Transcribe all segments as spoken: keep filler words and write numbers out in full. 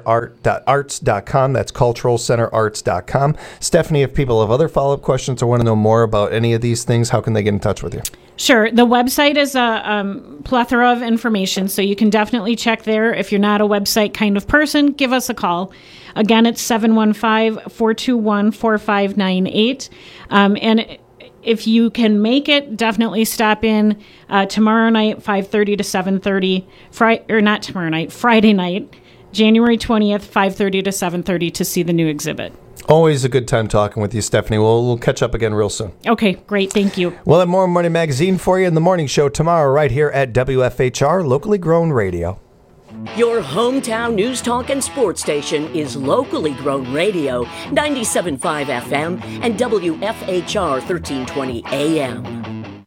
center arts dot com. That's cultural center arts dot com. Stephanie, if people have other follow-up questions or want to know more about any of these things, how can they get in touch with you? Sure. The website is a um, plethora of information, so you can definitely check there. If you're not a website kind of person, give us a call. Again, it's seven one five, four two one, four five nine eight. Um, and if you can make it, definitely stop in uh, tomorrow night, five thirty to seven thirty, Friday, or not tomorrow night, Friday night, January twentieth, five thirty to seven thirty to see the new exhibit. Always a good time talking with you, Stephanie. We'll, we'll catch up again real soon. Okay, great. Thank you. We'll have more Money Magazine for you in the morning show tomorrow right here at W F H R, locally grown radio. Your hometown news talk and sports station is locally grown radio, ninety-seven point five F M and W F H R thirteen twenty A M.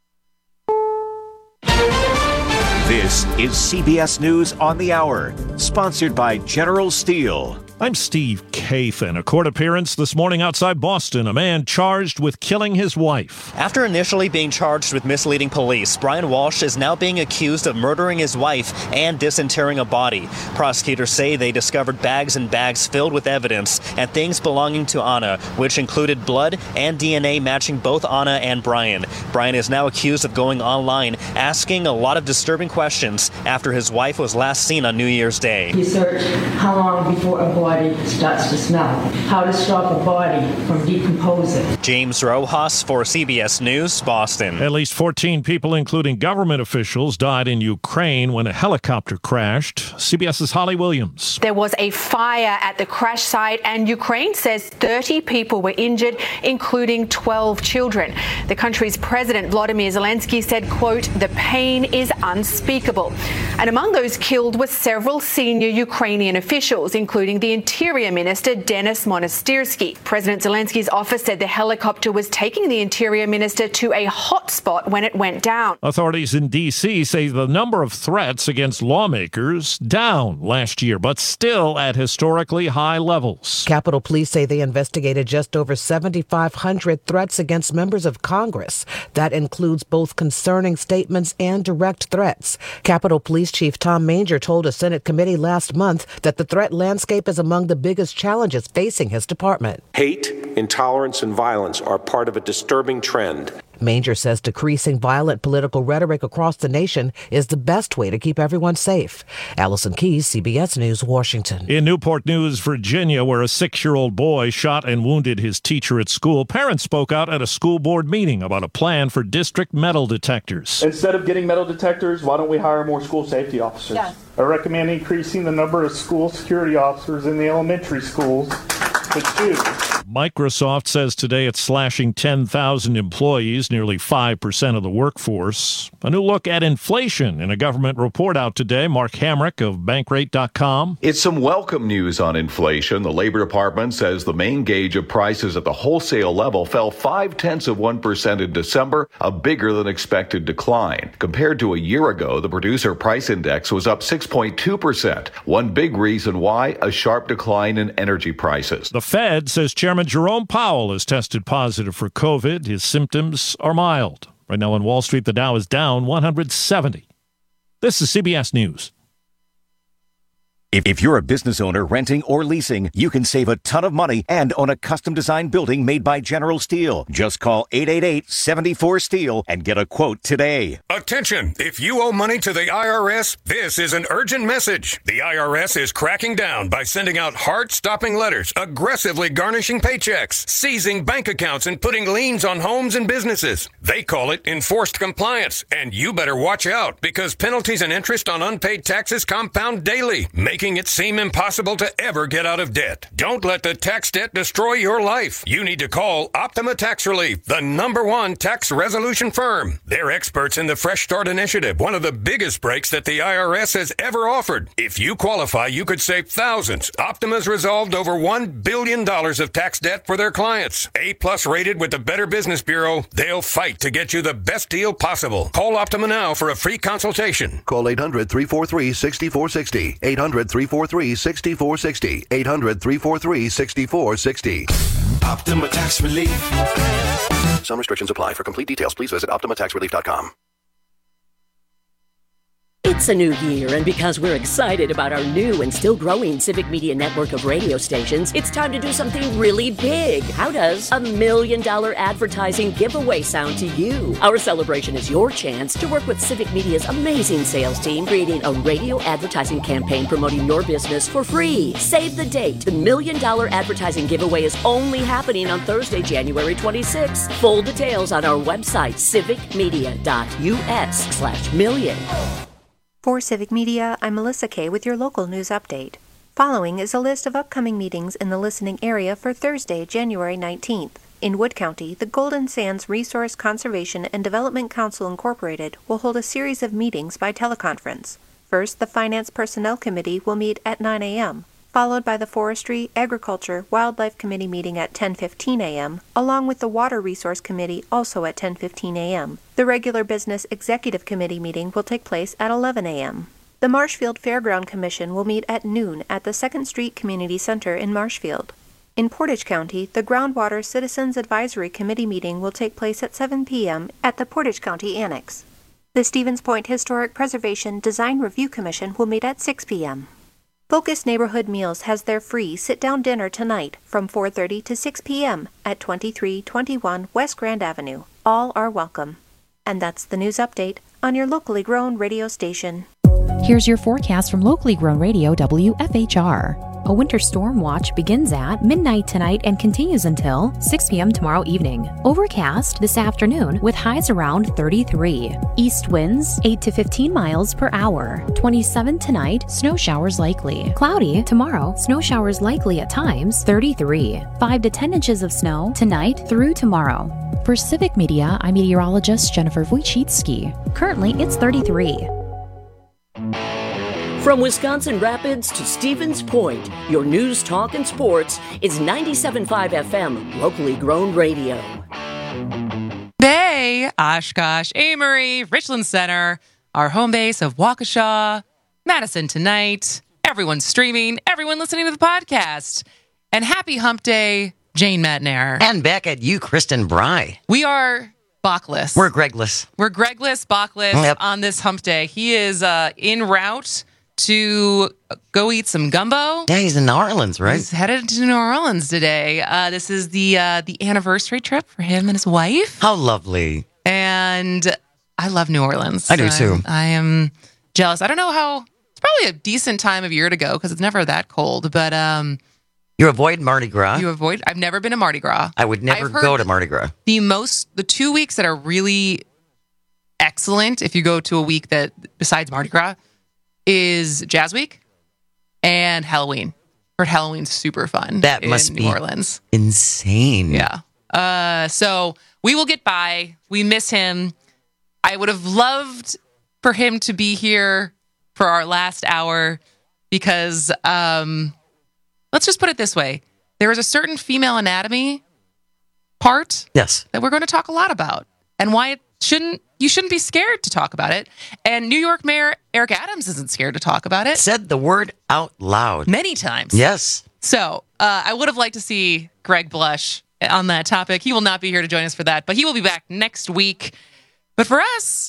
This is C B S News on the Hour, sponsored by General Steel. I'm Steve Kathan. A court appearance this morning outside Boston. A man charged with killing his wife. After initially being charged with misleading police, Brian Walsh is now being accused of murdering his wife and disinterring a body. Prosecutors say they discovered bags and bags filled with evidence and things belonging to Anna, which included blood and D N A matching both Anna and Brian. Brian is now accused of going online, asking a lot of disturbing questions after his wife was last seen on New Year's Day. You search how long before a body starts to smell, how to stop a body from decomposing. James Rojas for C B S News, Boston. At least fourteen people, including government officials, died in Ukraine when a helicopter crashed. CBS's Holly Williams. There was a fire at the crash site, and Ukraine says thirty people were injured, including twelve children. The country's president, Volodymyr Zelensky, said, quote, "The pain is unspeakable." And among those killed were several senior Ukrainian officials, including the Interior Minister, Denis Monastyrsky. President Zelensky's office said the helicopter was taking the Interior Minister to a hot spot when it went down. Authorities in D C say the number of threats against lawmakers down last year, but still at historically high levels. Capitol Police say they investigated just over seventy-five hundred threats against members of Congress. That includes both concerning statements and direct threats. Capitol Police Chief Tom Manger told a Senate committee last month that the threat landscape is among the biggest challenges facing his department. Hate, intolerance, and violence are part of a disturbing trend. Manger says decreasing violent political rhetoric across the nation is the best way to keep everyone safe. Allison Keyes, C B S News, Washington. In Newport News, Virginia, where a six-year-old boy shot and wounded his teacher at school, parents spoke out at a school board meeting about a plan for district metal detectors. Instead of getting metal detectors, why don't we hire more school safety officers? Yes. I recommend increasing the number of school security officers in the elementary schools to two. Microsoft says today it's slashing ten thousand employees, nearly five percent of the workforce. A new look at inflation in a government report out today. Mark Hamrick of Bankrate dot com. It's some welcome news on inflation. The Labor Department says the main gauge of prices at the wholesale level fell five-tenths of one percent in December, a bigger than expected decline. Compared to a year ago, the producer price index was up six point two percent. One big reason why, a sharp decline in energy prices. The Fed says Chairman Jerome Powell has tested positive for COVID. His symptoms are mild. Right now on Wall Street, the Dow is down one hundred seventy. This is C B S News. If you're a business owner renting or leasing, you can save a ton of money and own a custom-designed building made by General Steel. Just call eight eight eight, seven four, STEEL and get a quote today. Attention! If you owe money to the I R S, this is an urgent message. The I R S is cracking down by sending out heart-stopping letters, aggressively garnishing paychecks, seizing bank accounts, and putting liens on homes and businesses. They call it enforced compliance, and you better watch out because penalties and interest on unpaid taxes compound daily, making it seem impossible to ever get out of debt. Don't let the tax debt destroy your life. You need to call Optima Tax Relief, the number one tax resolution firm. They're experts in the Fresh Start Initiative, one of the biggest breaks that the I R S has ever offered. If you qualify, you could save thousands. Optima's resolved over one billion dollars of tax debt for their clients. A-plus rated with the Better Business Bureau, they'll fight to get you the best deal possible. Call Optima now for a free consultation. Call eight hundred, three four three, six four six zero. eight hundred, three four three, six four six zero. eight hundred, three four three, six four six zero. Optima Tax Relief. Some restrictions apply. For complete details, please visit Optima Tax Relief dot com. It's a new year, and because we're excited about our new and still growing Civic Media network of radio stations, it's time to do something really big. How does a million dollar advertising giveaway sound to you? Our celebration is your chance to work with Civic Media's amazing sales team, creating a radio advertising campaign promoting your business for free. Save the date. The million dollar advertising giveaway is only happening on Thursday, January twenty-sixth. Full details on our website, civicmedia.us slash million. For Civic Media, I'm Melissa Kay with your local news update. Following is a list of upcoming meetings in the listening area for Thursday, January nineteenth. In Wood County, the Golden Sands Resource Conservation and Development Council Incorporated will hold a series of meetings by teleconference. First, the Finance Personnel Committee will meet at nine a.m., followed by the Forestry, Agriculture, Wildlife Committee meeting at ten fifteen a.m., along with the Water Resource Committee also at ten fifteen a.m. The regular Business Executive Committee meeting will take place at eleven a.m. The Marshfield Fairground Commission will meet at noon at the second Street Community Center in Marshfield. In Portage County, the Groundwater Citizens Advisory Committee meeting will take place at seven p.m. at the Portage County Annex. The Stevens Point Historic Preservation Design Review Commission will meet at six p.m. Focus Neighborhood Meals has their free sit-down dinner tonight from four thirty to six p.m. at twenty-three twenty-one West Grand Avenue. All are welcome. And that's the news update on your locally grown radio station. Here's your forecast from locally grown radio W F H R. A winter storm watch begins at midnight tonight and continues until six p.m. tomorrow evening. Overcast this afternoon with highs around thirty-three. East winds eight to fifteen miles per hour. twenty-seven tonight, snow showers likely. Cloudy tomorrow, snow showers likely at times, thirty-three. five to ten inches of snow tonight through tomorrow. For Civic Media, I'm meteorologist Jennifer Wojcicki. Currently, it's thirty-three. From Wisconsin Rapids to Stevens Point, your news, talk, and sports is ninety-seven point five F M, locally grown radio. Bay, Oshkosh, Amory, Richland Center, our home base of Waukesha, Madison tonight, everyone streaming, everyone listening to the podcast. And happy hump day, Jane Madnair. And back at you, Kristen Bry. We are Backless. We're Gregless. We're Gregless, Backless Yep. on this hump day. He is uh, en route to go eat some gumbo. Yeah, he's in New Orleans, right? He's headed to New Orleans today. Uh, this is the uh, the anniversary trip for him and his wife. How lovely. And I love New Orleans. I do too. I, I am jealous. I don't know how, it's probably a decent time of year to go because it's never that cold, but um, You avoid Mardi Gras. you avoid, I've never been to Mardi Gras. I would never I've heard go to Mardi Gras. The most, the two weeks that are really excellent, if you go to a week that, besides Mardi Gras, is Jazz Week and Halloween. Heard Halloween's super fun. That in must New be Orleans. insane. Yeah. Uh, so we will get by. We miss him. I would have loved for him to be here for our last hour because um, let's just put it this way. There is a certain female anatomy part Yes. that we're going to talk a lot about and why it shouldn't, you shouldn't be scared to talk about it. And New York Mayor Eric Adams isn't scared to talk about it. Said the word out loud. Many times. Yes. So uh, I would have liked to see Greg Blush on that topic. He will not be here to join us for that, but he will be back next week. But for us,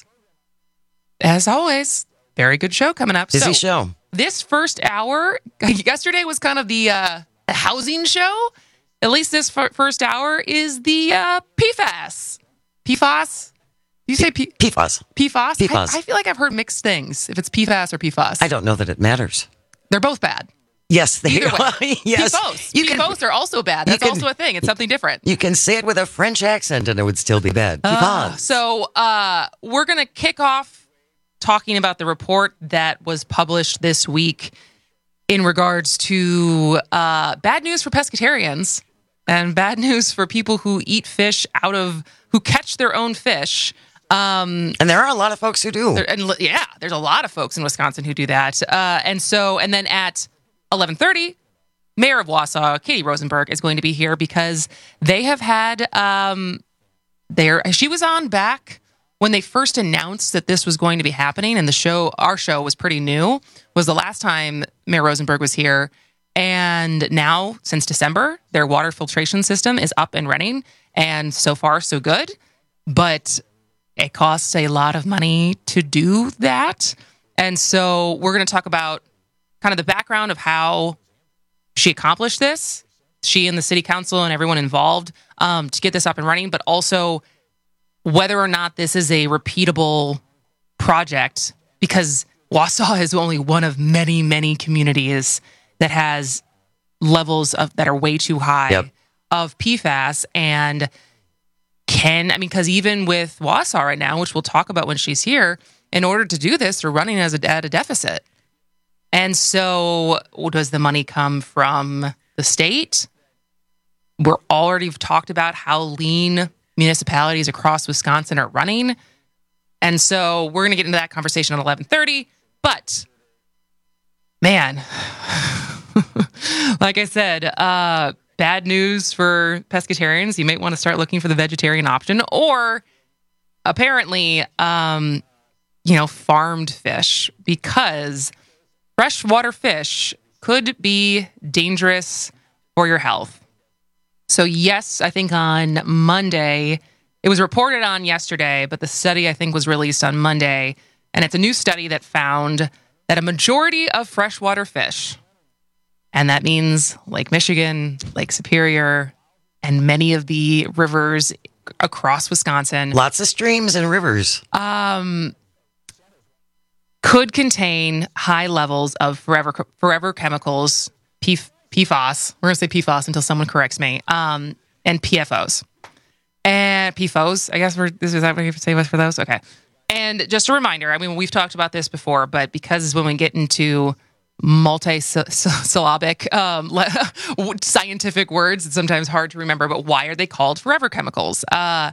as always, very good show coming up. Busy So, show. This first hour, yesterday was kind of the, uh, the housing show. At least this f- first hour is the uh, P FAS. P FAS? You say P- P FAS. P FAS? P FAS. I, I feel like I've heard mixed things, if it's P FAS or P FAS. I don't know that it matters. They're both bad. Yes, they Either are. way. Yes. P FOS. You P can- FOS are also bad. you That's can- also a thing. It's something different. You can say it with a French accent and it would still be bad. P Uh, FAS. so uh, we're going to kick off talking about the report that was published this week in regards to uh, bad news for pescatarians and bad news for people who eat fish out of, who catch their own fish. Um, and there are a lot of folks who do. there- and li- yeah, there's a lot of folks in Wisconsin who do that. Uh, and so, and then at eleven thirty, Mayor of Wausau, Katie Rosenberg, is going to be here because they have had um, their. She was on back when they first announced that this was going to be happening, and the show, our show, was pretty new. Was the last time Mayor Rosenberg was here, and now since December, their water filtration system is up and running, and so far so good. But it costs a lot of money to do that. And so we're going to talk about kind of the background of how she accomplished this, she and the city council and everyone involved um, to get this up and running, but also whether or not this is a repeatable project, because Wausau is only one of many, many communities that has levels of that are way too high yep. of P FAS. And can, I mean, because even with Wausau right now, which we'll talk about when she's here, in order to do this, they're running as a, at a deficit. And so does the money come from the state? We're already talked about how lean municipalities across Wisconsin are running. And so we're going to get into that conversation at eleven thirty. But, man, like I said, uh, bad news for pescatarians. You might want to start looking for the vegetarian option. Or, apparently, um, you know, farmed fish. Because freshwater fish could be dangerous for your health. So yes, I think on Monday, it was reported on yesterday, but the study I think was released on Monday. And it's a new study that found that a majority of freshwater fish, and that means Lake Michigan, Lake Superior, and many of the rivers across Wisconsin. Lots of streams and rivers. Um, could contain high levels of forever forever chemicals, P, P FAS. We're going to say P FAS until someone corrects me. Um, and P F Os. And P F Os, I guess we're, is that what you have to say for those? Okay. And just a reminder, I mean, we've talked about this before, but because when we get into multi-syllabic um, scientific words, it's sometimes hard to remember, but why are they called forever chemicals? Uh,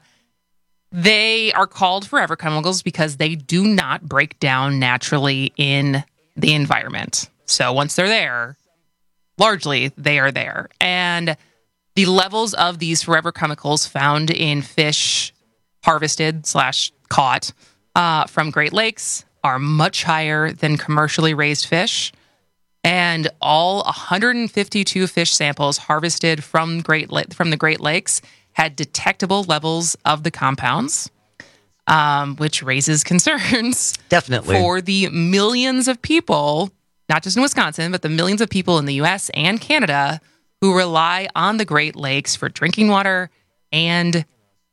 they are called forever chemicals because they do not break down naturally in the environment. So once they're there, largely they are there. And the levels of these forever chemicals found in fish harvested slash caught uh, from Great Lakes are much higher than commercially raised fish. And all one hundred fifty-two fish samples harvested from Great La- from the Great Lakes had detectable levels of the compounds, um, which raises concerns. Definitely. For the millions of people, not just in Wisconsin, but the millions of people in the U S and Canada who rely on the Great Lakes for drinking water and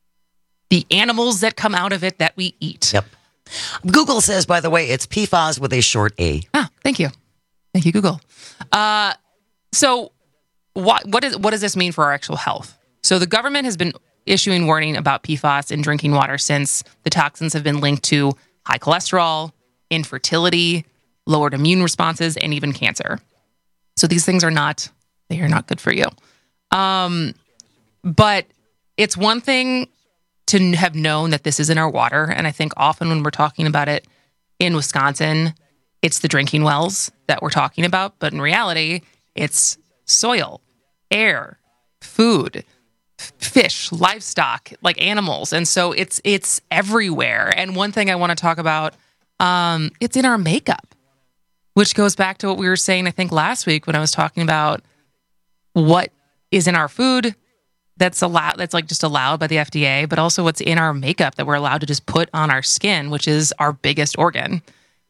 the animals that come out of it that we eat. Yep. Google says, by the way, it's P FAS with a short A. Ah, thank you. Thank you, Google. Uh, so what, what, is, what does this mean for our actual health? So the government has been issuing warning about P FAS in drinking water since the toxins have been linked to high cholesterol, infertility, lowered immune responses, and even cancer. So these things are not, they are not good for you. Um, but it's one thing to have known that this is in our water. And I think often when we're talking about it in Wisconsin, it's the drinking wells that we're talking about. But in reality, it's soil, air, food, f- fish, livestock, like animals. And so it's it's everywhere. And one thing I want to talk about, um, it's in our makeup, which goes back to what we were saying, I think, last week when I was talking about what is in our food that's allowed, that's like just allowed by the F D A, but also what's in our makeup that we're allowed to just put on our skin, which is our biggest organ.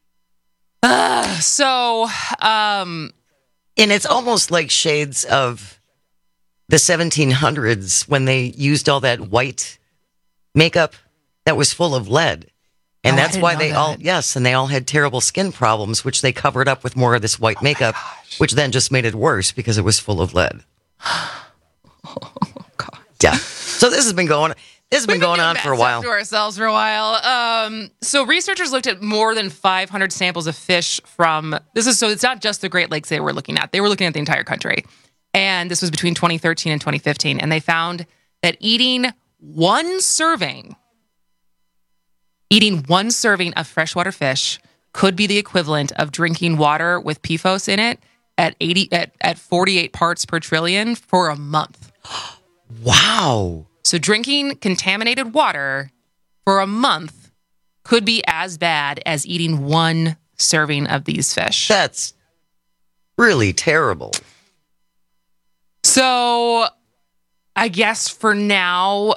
Uh, so, um, and it's almost like shades of the seventeen hundreds when they used all that white makeup that was full of lead. And oh, that's why they that. all, yes, and they all had terrible skin problems, which they covered up with more of this white oh makeup, which then just made it worse because it was full of lead. Oh, God. Yeah. So this has been going This has been We've going been on for a while. To ourselves for a while. Um, so researchers looked at more than five hundred samples of fish from this is so it's not just the Great Lakes they were looking at. They were looking at the entire country. And this was between twenty thirteen and twenty fifteen. And they found that eating one serving, eating one serving of freshwater fish could be the equivalent of drinking water with P F O S in it at eighty at, at forty-eight parts per trillion for a month. Wow. So drinking contaminated water for a month could be as bad as eating one serving of these fish. That's really terrible. So I guess for now,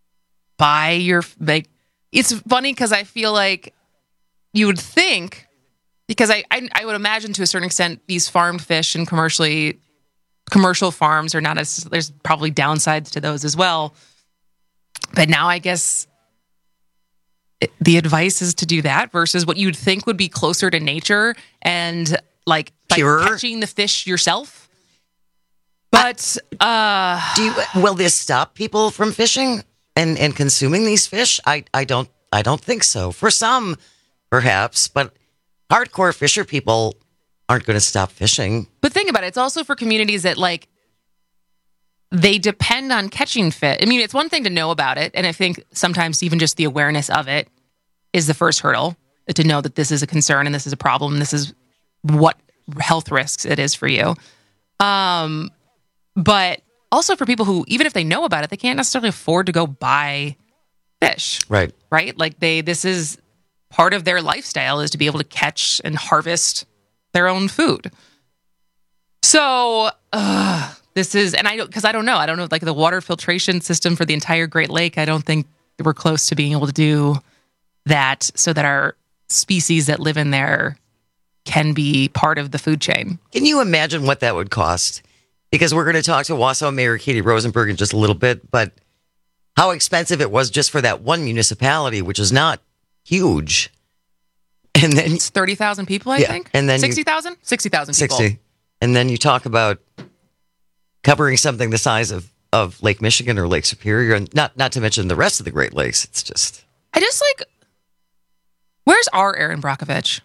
buy your, like, it's funny because I feel like you would think because I, I I would imagine to a certain extent these farmed fish and commercially commercial farms are not as, there's probably downsides to those as well. But now I guess it, the advice is to do that versus what you'd think would be closer to nature and like by Pure. catching the fish yourself. But uh, do you, will this stop people from fishing and, and consuming these fish? I, I don't I don't think so. For some, perhaps, but hardcore fisher people aren't going to stop fishing. But think about it. It's also for communities that like they depend on catching fish. I mean, it's one thing to know about it, and I think sometimes even just the awareness of it is the first hurdle to know that this is a concern and this is a problem and this is what health risks it is for you. Um, but also for people who, even if they know about it, they can't necessarily afford to go buy fish. Right. Right? Like they, this is part of their lifestyle is to be able to catch and harvest their own food. So uh, this is, and I don't, because I don't know, I don't know, like the water filtration system for the entire Great Lake, I don't think we're close to being able to do that so that our species that live in there can be part of the food chain. Can you imagine what that would cost? Because we're going to talk to Wausau Mayor Katie Rosenberg in just a little bit, but how expensive it was just for that one municipality, which is not huge. And then it's thirty thousand people, I yeah, think. And then sixty thousand? sixty thousand people. sixty. And then you talk about covering something the size of, of Lake Michigan or Lake Superior, and not, not to mention the rest of the Great Lakes. It's just... I just like... Where's our Aaron Brockovich?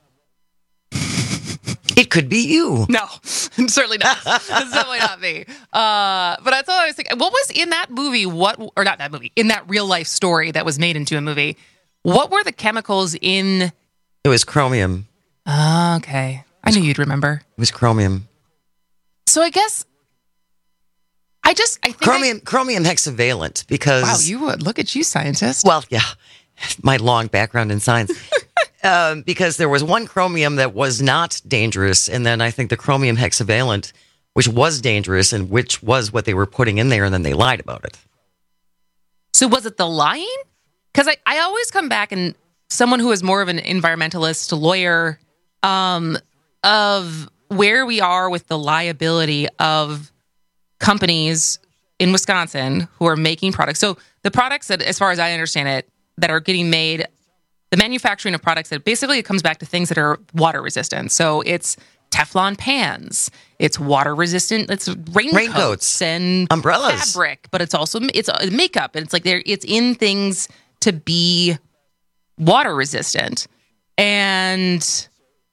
It could be you. No, certainly not. It's definitely not me. Uh, but that's all I was thinking. What was in that movie? What, or not that movie, in that real life story that was made into a movie? What were the chemicals in... It was chromium. Oh, okay. I knew you'd remember. It was chromium. So I guess I just I think chromium I, chromium hexavalent because wow, you would look at you, scientist. Well, yeah, my long background in science. um, because there was one chromium that was not dangerous, and then I think the chromium hexavalent, which was dangerous, and which was what they were putting in there, and then they lied about it. So was it the lying? Because I, I always come back and someone who is more of an environmentalist, lawyer, um, of where we are with the liability of companies in Wisconsin who are making products. So the products that, as far as I understand it, that are getting made, the manufacturing of products that basically it comes back to things that are water resistant. So it's Teflon pans, it's water resistant, it's raincoats, raincoats and umbrellas, fabric, but it's also it's makeup, and it's like there it's in things to be water resistant. And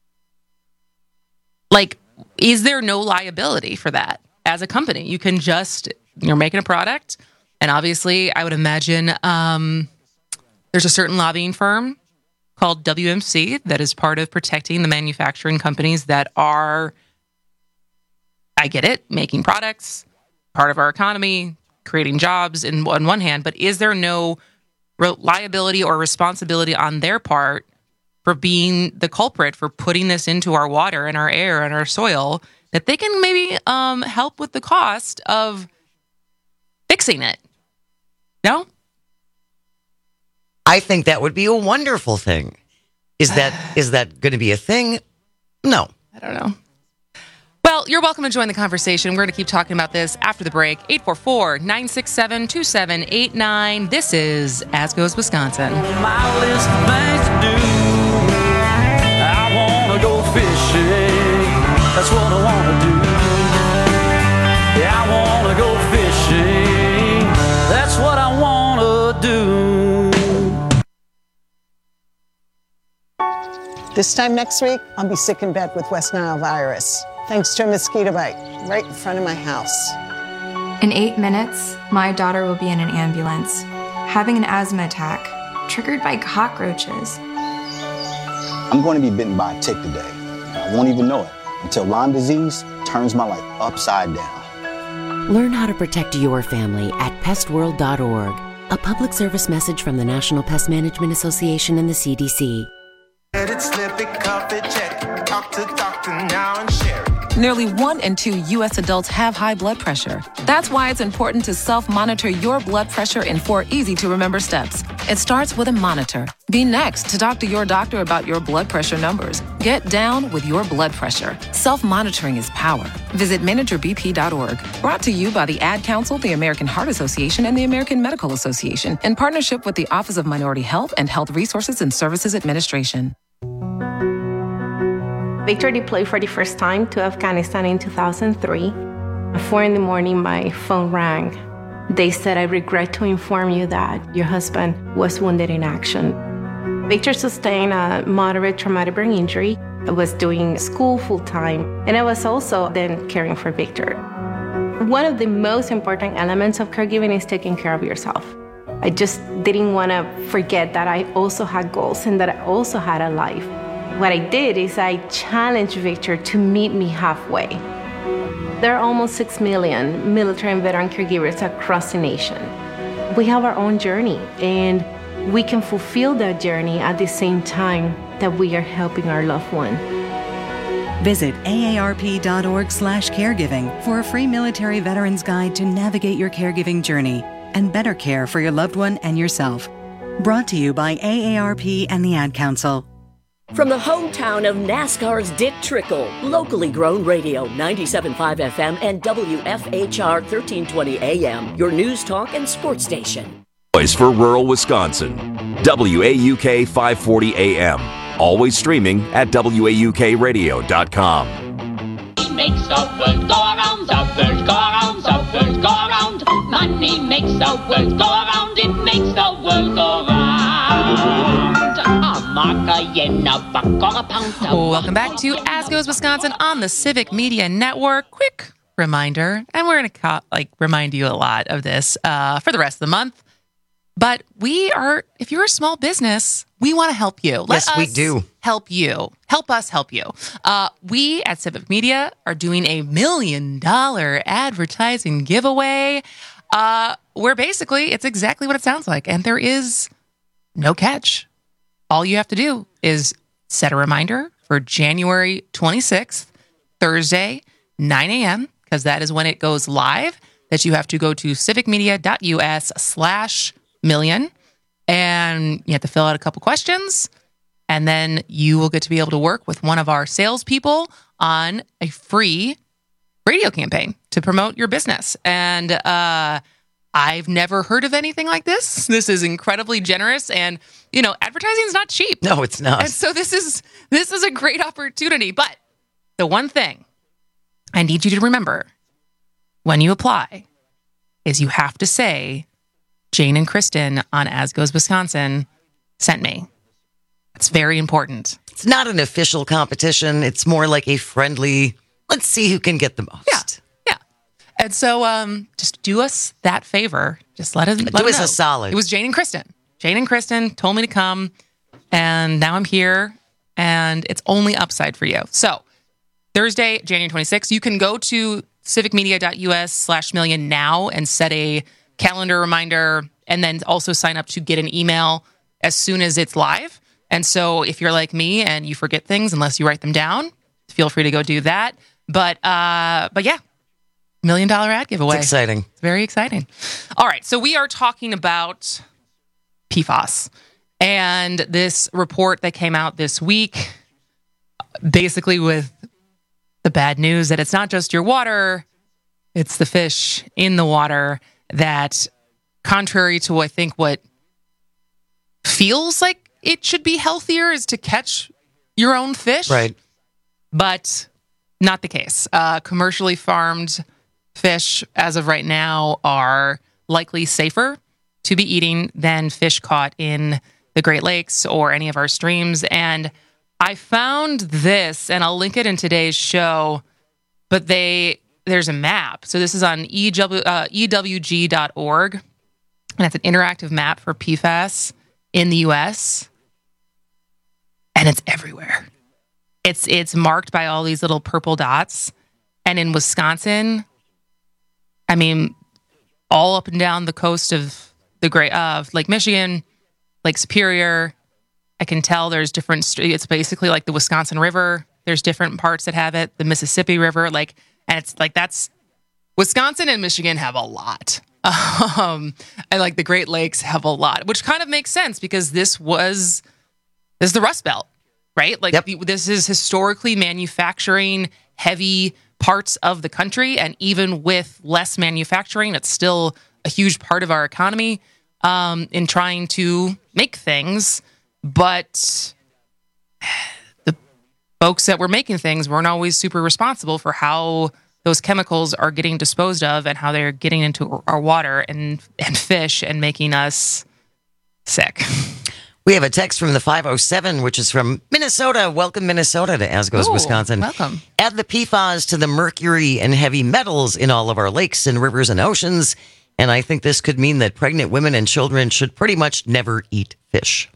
like, is there no liability for that as a company? You can just, you're making a product, and obviously I would imagine um, there's a certain lobbying firm called W M C that is part of protecting the manufacturing companies that are, I get it, making products, part of our economy, creating jobs in, on one hand, but is there no liability or responsibility on their part for being the culprit for putting this into our water and our air and our soil, that they can maybe um, help with the cost of fixing it? No? I think that would be a wonderful thing. Is that is that going to be a thing? No. I don't know. Well, you're welcome to join the conversation. We're going to keep talking about this after the break. eight four four, nine six seven, two seven eight nine. This is As Goes Wisconsin. My list of things to do. I want to go fishing. That's what I want to do. Yeah, I want to go fishing. That's what I want to do. This time next week, I'll be sick in bed with West Nile virus, thanks to a mosquito bite right in front of my house. In eight minutes, my daughter will be in an ambulance, having an asthma attack triggered by cockroaches. I'm going to be bitten by a tick today, and I won't even know it until Lyme disease turns my life upside down. Learn how to protect your family at pest world dot org. A public service message from the National Pest Management Association and the C D C. Let it slip, it cuff it, check. Talk to doctor now and share it. Nearly one in two U S adults have high blood pressure. That's why it's important to self-monitor your blood pressure in four easy-to-remember steps. It starts with a monitor. Be next to talk to your doctor about your blood pressure numbers. Get down with your blood pressure. Self-monitoring is power. Visit manager b p dot org. Brought to you by the Ad Council, the American Heart Association, and the American Medical Association, in partnership with the Office of Minority Health and Health Resources and Services Administration. Victor deployed for the first time to Afghanistan in two thousand three. At four in the morning, my phone rang. They said, "I regret to inform you that your husband was wounded in action." Victor sustained a moderate traumatic brain injury. I was doing school full-time, and I was also then caring for Victor. One of the most important elements of caregiving is taking care of yourself. I just didn't want to forget that I also had goals and that I also had a life. What I did is I challenged Victor to meet me halfway. There are almost six million military and veteran caregivers across the nation. We have our own journey, and we can fulfill that journey at the same time that we are helping our loved one. Visit A A R P dot org slash caregiving for a free military veterans guide to navigate your caregiving journey and better care for your loved one and yourself. Brought to you by A A R P and the Ad Council. From the hometown of NASCAR's Dick Trickle, locally grown radio, ninety-seven point five F M and W F H R thirteen twenty A M, your news talk and sports station. Voice for rural Wisconsin, W A U K five forty A M. Always streaming at W A U K radio dot com. Makes the world go around, the world go around, the world go around. Money makes the world go around, it makes the world go round. Welcome back to As Goes Wisconsin on the Civic Media Network. Quick reminder, and we're going to like remind you a lot of this uh, for the rest of the month. But we are, if you're a small business, we want to help you. Let yes, us we do. Help you. Help us help you. Uh, we at Civic Media are doing a million dollar advertising giveaway uh, where basically it's exactly what it sounds like. And there is no catch. All you have to do is set a reminder for January twenty-sixth, Thursday, nine a.m., because that is when it goes live, that you have to go to civicmedia.us slash million, and you have to fill out a couple questions, and then you will get to be able to work with one of our salespeople on a free radio campaign to promote your business. And uh, I've never heard of anything like this. This is incredibly generous, and you know, advertising is not cheap. No, it's not. And so this is this is a great opportunity. But the one thing I need you to remember when you apply is you have to say Jane and Kristen on As Goes Wisconsin sent me. It's very important. It's not an official competition. It's more like a friendly, let's see who can get the most. Yeah. And so um, just do us that favor. Just let us, let do us know. a solid. It was Jane and Kristen. Jane and Kristen told me to come, and now I'm here, and it's only upside for you. So Thursday, January twenty-sixth, you can go to civicmedia.us slash million now and set a calendar reminder, and then also sign up to get an email as soon as it's live. And so if you're like me and you forget things unless you write them down, feel free to go do that. But uh, but yeah. Million dollar ad giveaway. It's exciting. It's very exciting. All right. So we are talking about P FAS and this report that came out this week, basically with the bad news that it's not just your water, it's the fish in the water that, contrary to I think what feels like it should be healthier, is to catch your own fish. Right. But not the case. Uh, commercially farmed fish, as of right now, are likely safer to be eating than fish caught in the Great Lakes or any of our streams. And I found this, and I'll link it in today's show, but they there's a map. So this is on E W, uh, E W G dot org, and it's an interactive map for P FAS in the U S, and it's everywhere. It's it's marked by all these little purple dots. And in Wisconsin, I mean, all up and down the coast of the great uh, Lake Michigan, Lake Superior, I can tell there's different. It's basically like the Wisconsin River. There's different parts that have it. The Mississippi River, like, and it's like that's Wisconsin and Michigan have a lot. Um, and like the Great Lakes have a lot, which kind of makes sense because this was this is the Rust Belt, right? Like yep. the, this is historically manufacturing heavy parts of the country, and even with less manufacturing, it's still a huge part of our economy um, in trying to make things. But the folks that were making things weren't always super responsible for how those chemicals are getting disposed of and how they're getting into our water and, and fish and making us sick. We have a text from the five oh seven, which is from Minnesota. Welcome, Minnesota, to As Goes Ooh, Wisconsin. Welcome. Add the P F A S to the mercury and heavy metals in all of our lakes and rivers and oceans. And I think this could mean that pregnant women and children should pretty much never eat fish.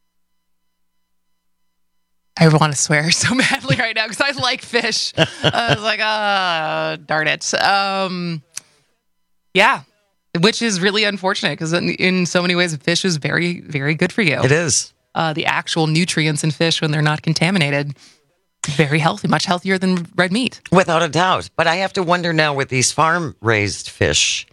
I want to swear so badly right now because I like fish. I was like, ah, oh, darn it. Um, yeah, which is really unfortunate because in, in so many ways, fish is very, very good for you. It is. Uh, the actual nutrients in fish when they're not contaminated, very healthy, much healthier than red meat. Without a doubt. But I have to wonder now with these farm-raised fish,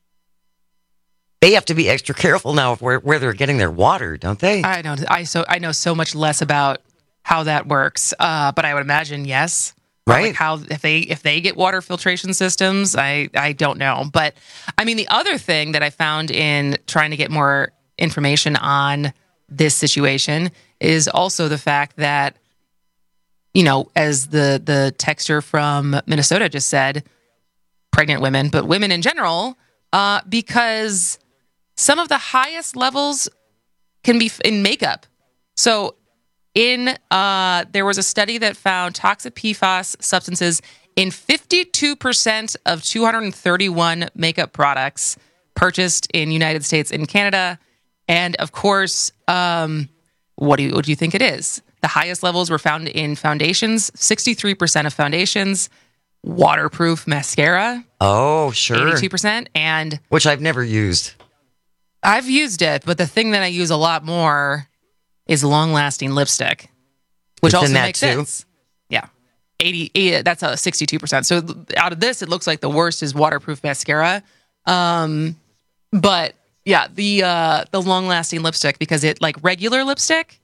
they have to be extra careful now of where, where they're getting their water, don't they? I know. I so I know so much less about how that works, uh, but I would imagine yes. Right. Like how if they if they get water filtration systems, I I don't know. But I mean, the other thing that I found in trying to get more information on this situation is also the fact that, you know, as the the texter from Minnesota just said, pregnant women, but women in general, uh, because some of the highest levels can be in makeup. So. In uh, there was a study that found toxic P F A S substances in fifty-two percent of two hundred thirty-one makeup products purchased in United States and Canada. And of course, um, what do you, what do you think it is? The highest levels were found in foundations, sixty-three percent of foundations, waterproof mascara. Oh, sure. eighty-two percent. And which I've never used. I've used it, but the thing that I use a lot more is long-lasting lipstick, which it's also in that makes too. sense. Yeah, eighty, eighty. That's a sixty-two percent. So out of this, it looks like the worst is waterproof mascara. Um, but yeah, the uh, the long-lasting lipstick, because it like regular lipstick,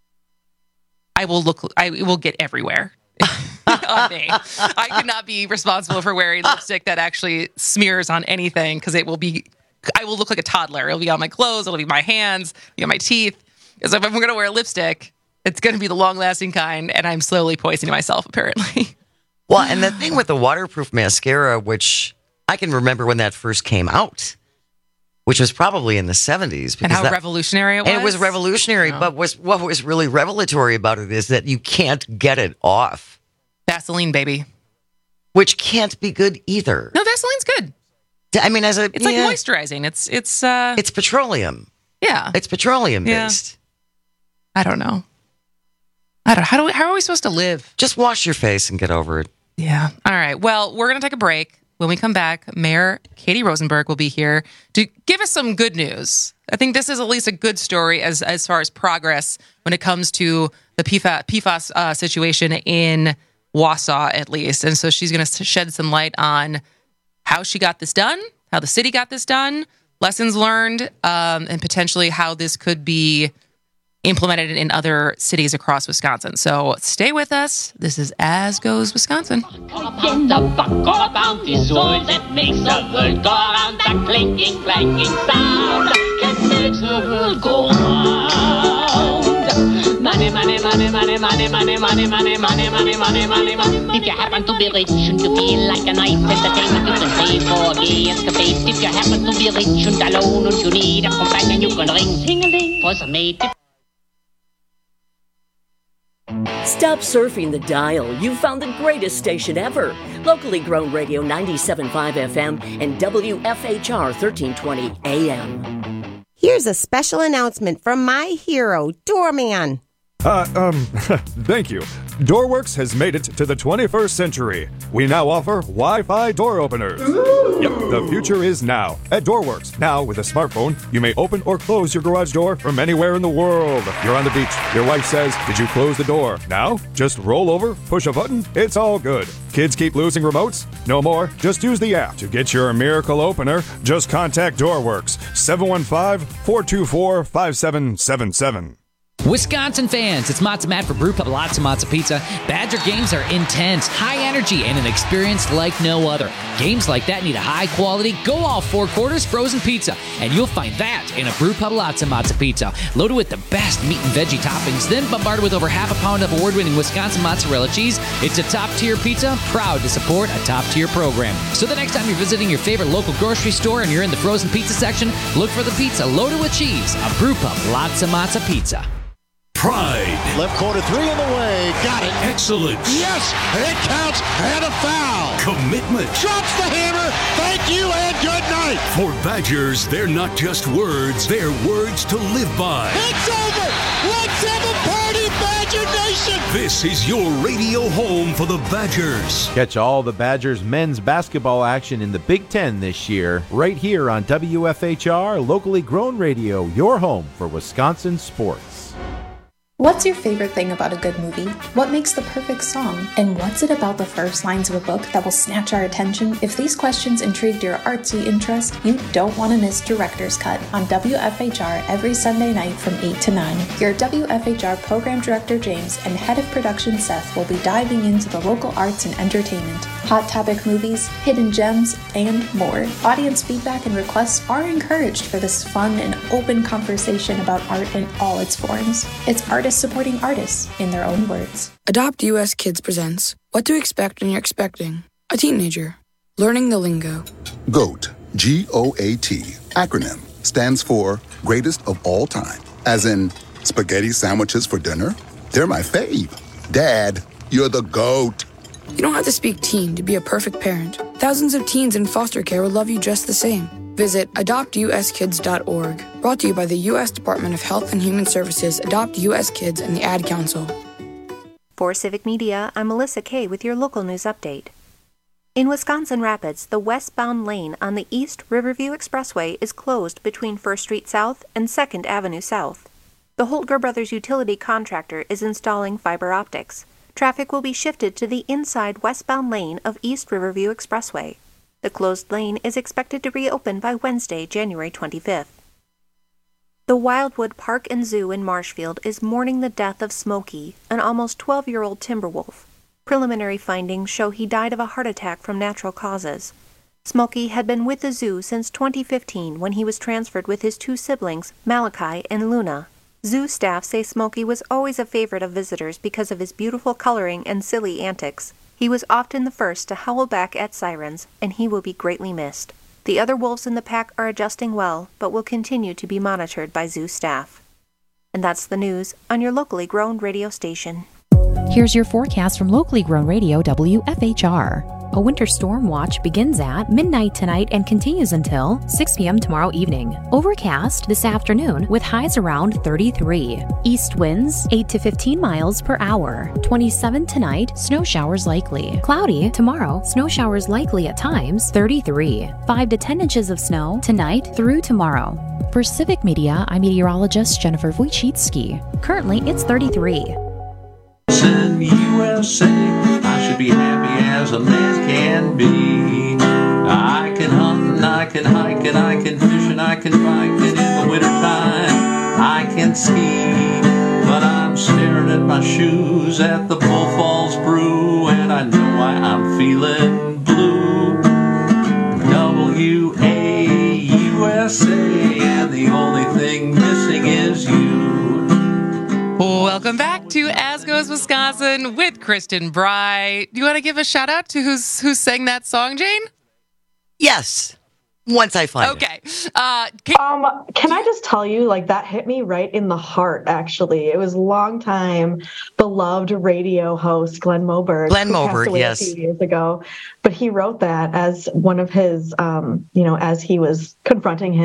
I will look. I it will get everywhere. On me. I could not be responsible for wearing lipstick that actually smears on anything because it will be. I will look like a toddler. It'll be on my clothes. It'll be my hands. It'll be on my teeth. Because if I'm going to wear lipstick, it's going to be the long-lasting kind, and I'm slowly poisoning myself, apparently. Well, and the thing with the waterproof mascara, which I can remember when that first came out, which was probably in the seventies. And how that, revolutionary it was? And it was revolutionary, oh. but was what was really revelatory about it is that you can't get it off. Vaseline, baby. Which can't be good either. No, Vaseline's good. I mean, as a It's yeah, like moisturizing. It's, it's, uh... It's petroleum. Yeah. It's petroleum-based. Yeah. I don't know. I don't. How do we? How are we supposed to live? Just wash your face and get over it. Yeah. All right. Well, we're gonna take a break. When we come back, Mayor Katie Rosenberg will be here to give us some good news. I think this is at least a good story as as far as progress when it comes to the P F A S, P F A S uh, situation in Wausau, at least. And so she's gonna shed some light on how she got this done, how the city got this done, lessons learned, um, and potentially how this could be implemented in other cities across Wisconsin. So stay with us. This is As Goes Wisconsin. In the buck about the soul that makes the world go around. That clinking, clanking sound that makes the world go round. Money, money, money, money, money, money, money, money, money, money, money, money, money. If you happen to be rich and you feel like a nice entertainment, you can pay for gay escapades. If you happen to be rich and alone and you need a companion, you can ring ting-a-ling for some mate. Stop surfing the dial. You've found the greatest station ever. Locally grown radio ninety-seven point five F M and W F H R thirteen twenty A M. Here's a special announcement from my hero, Doorman. Uh, um, thank you. Doorworks has made it to the twenty-first century. We now offer Wi-Fi door openers. Ooh. Yep, the future is now at Doorworks. Now, with a smartphone, you may open or close your garage door from anywhere in the world. You're on the beach. Your wife says, "Did you close the door?" Now, just roll over, push a button, it's all good. Kids keep losing remotes? No more. Just use the app to get your miracle opener. Just contact Doorworks, seven one five, four two four, five seven seven seven. Wisconsin fans, it's Matza Matt for Brew Pub Lots of Matza Pizza. Badger games are intense, high energy, and an experience like no other. Games like that need a high quality, go all four quarters frozen pizza, and you'll find that in a Brew Pub Lots of Matza Pizza. Loaded with the best meat and veggie toppings, then bombarded with over half a pound of award-winning Wisconsin mozzarella cheese. It's a top-tier pizza, proud to support a top-tier program. So the next time you're visiting your favorite local grocery store and you're in the frozen pizza section, look for the pizza loaded with cheese, a Brew Pub Lots of Matza Pizza. Pride. Left corner three in the way. Got it. Excellence. Yes, it counts. And a foul. Commitment. Drops the hammer. Thank you and good night. For Badgers, they're not just words. They're words to live by. It's over. Let's have a party, Badger Nation. This is your radio home for the Badgers. Catch all the Badgers men's basketball action in the Big Ten this year, right here on W F H R, locally grown radio, your home for Wisconsin sports. What's your favorite thing about a good movie? What makes the perfect song? And what's it about the first lines of a book that will snatch our attention? If these questions intrigued your artsy interest, you don't want to miss Director's Cut on W F H R every Sunday night from eight to nine. Your W F H R Program Director James and Head of Production Seth will be diving into the local arts and entertainment, hot topic movies, hidden gems, and more. Audience feedback and requests are encouraged for this fun and open conversation about art in all its forms. It's artists supporting artists in their own words. Adopt U S Kids presents What to Expect When You're Expecting a Teenager. Learning the Lingo. GOAT, G O A T, acronym, stands for Greatest of All Time. As in, spaghetti sandwiches for dinner? They're my fave. Dad, you're the GOAT. You don't have to speak teen to be a perfect parent. Thousands of teens in foster care will love you just the same. Visit adopt u s kids dot org. Brought to you by the U S Department of Health and Human Services, Adopt U S Kids, and the Ad Council. For Civic Media, I'm Melissa Kay with your local news update. In Wisconsin Rapids, the westbound lane on the East Riverview Expressway is closed between First Street South and Second Avenue South. The Holtger Brothers utility contractor is installing fiber optics. Traffic will be shifted to the inside westbound lane of East Riverview Expressway. The closed lane is expected to reopen by Wednesday, January twenty-fifth. The Wildwood Park and Zoo in Marshfield is mourning the death of Smokey, an almost twelve-year-old timber wolf. Preliminary findings show he died of a heart attack from natural causes. Smokey had been with the zoo since twenty fifteen when he was transferred with his two siblings, Malachi and Luna. Zoo staff say Smokey was always a favorite of visitors because of his beautiful coloring and silly antics. He was often the first to howl back at sirens, and he will be greatly missed. The other wolves in the pack are adjusting well, but will continue to be monitored by zoo staff. And that's the news on your locally grown radio station. Here's your forecast from locally grown radio W F H R. A winter storm watch begins at midnight tonight and continues until six p.m. tomorrow evening. Overcast this afternoon with highs around thirty-three. East winds eight to fifteen miles per hour. twenty-seven tonight, snow showers likely. Cloudy tomorrow, snow showers likely at times, thirty-three. five to ten inches of snow tonight through tomorrow. For Civic Media, I'm meteorologist Jennifer Wojcicki. Currently, it's thirty-three. In U S A, I should be happy as a man can be. I can hunt and I can hike and I can fish and I can bike, and in the wintertime I can ski. But I'm staring at my shoes at the Bull Falls Brew, and I know why I'm feeling blue. W A U S A, and the only thing missing is you. Welcome back to As Goes Wisconsin with Kristen Bry. Do you want to give a shout out to who's who sang that song, Jane? Yes. Once I find okay. it. Okay. Uh, can-, um, can I just tell you, like, that hit me right in the heart, actually. It was longtime beloved radio host Glenn Moberg. Glenn who Moberg, passed away yes. a few years ago. But he wrote that as one of his, um, you know, as he was confronting his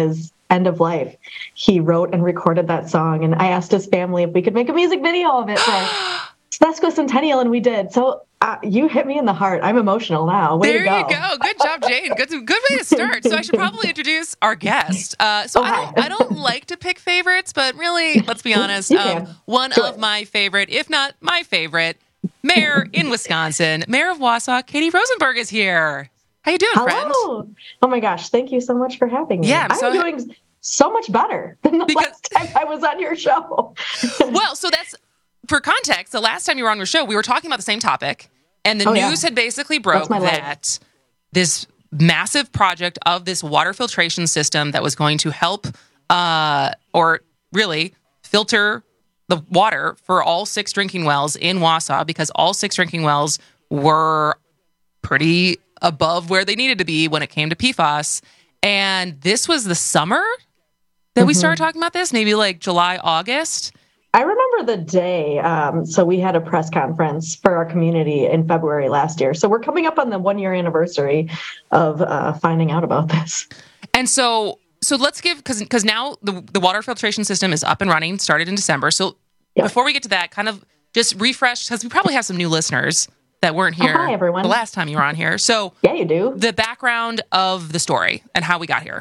end of life, he wrote and recorded that song. And I asked his family if we could make a music video of it for Sesqui Centennial, and we did. So uh, you hit me in the heart. I'm emotional now. Way there to go. you go. Good job, Jane. Good, good way to start. So I should probably introduce our guest. Uh, so I don't, I don't like to pick favorites, but really, let's be honest, um, one Do of it. my favorite, if not my favorite, mayor in Wisconsin, Mayor of Wausau, Katie Rosenberg is here. How you doing, Hello. friend? Oh my gosh, thank you so much for having me. Yeah, I'm I'm, so ha- doing so much better than the last time I was on your show. Well, so that's, for context, the last time you were on your show, we were talking about the same topic, and the Oh, news yeah. had basically broke That's my life. that this massive project of this water filtration system that was going to help, uh, or really filter the water for all six drinking wells in Wausau, because all six drinking wells were pretty above where they needed to be when it came to P FAS. And this was the summer that we Mhm. started talking about this, maybe like July, August. I remember the day. Um, so we had a press conference for our community in February last year. So we're coming up on the one year anniversary of uh, finding out about this. And so, so let's give, because because now the, the water filtration system is up and running, started in December. So before we get to that, kind of just refresh, because we probably have some new listeners that weren't Oh, here hi, everyone. the last time you were on here. So yeah, you do. The background of the story and how we got here.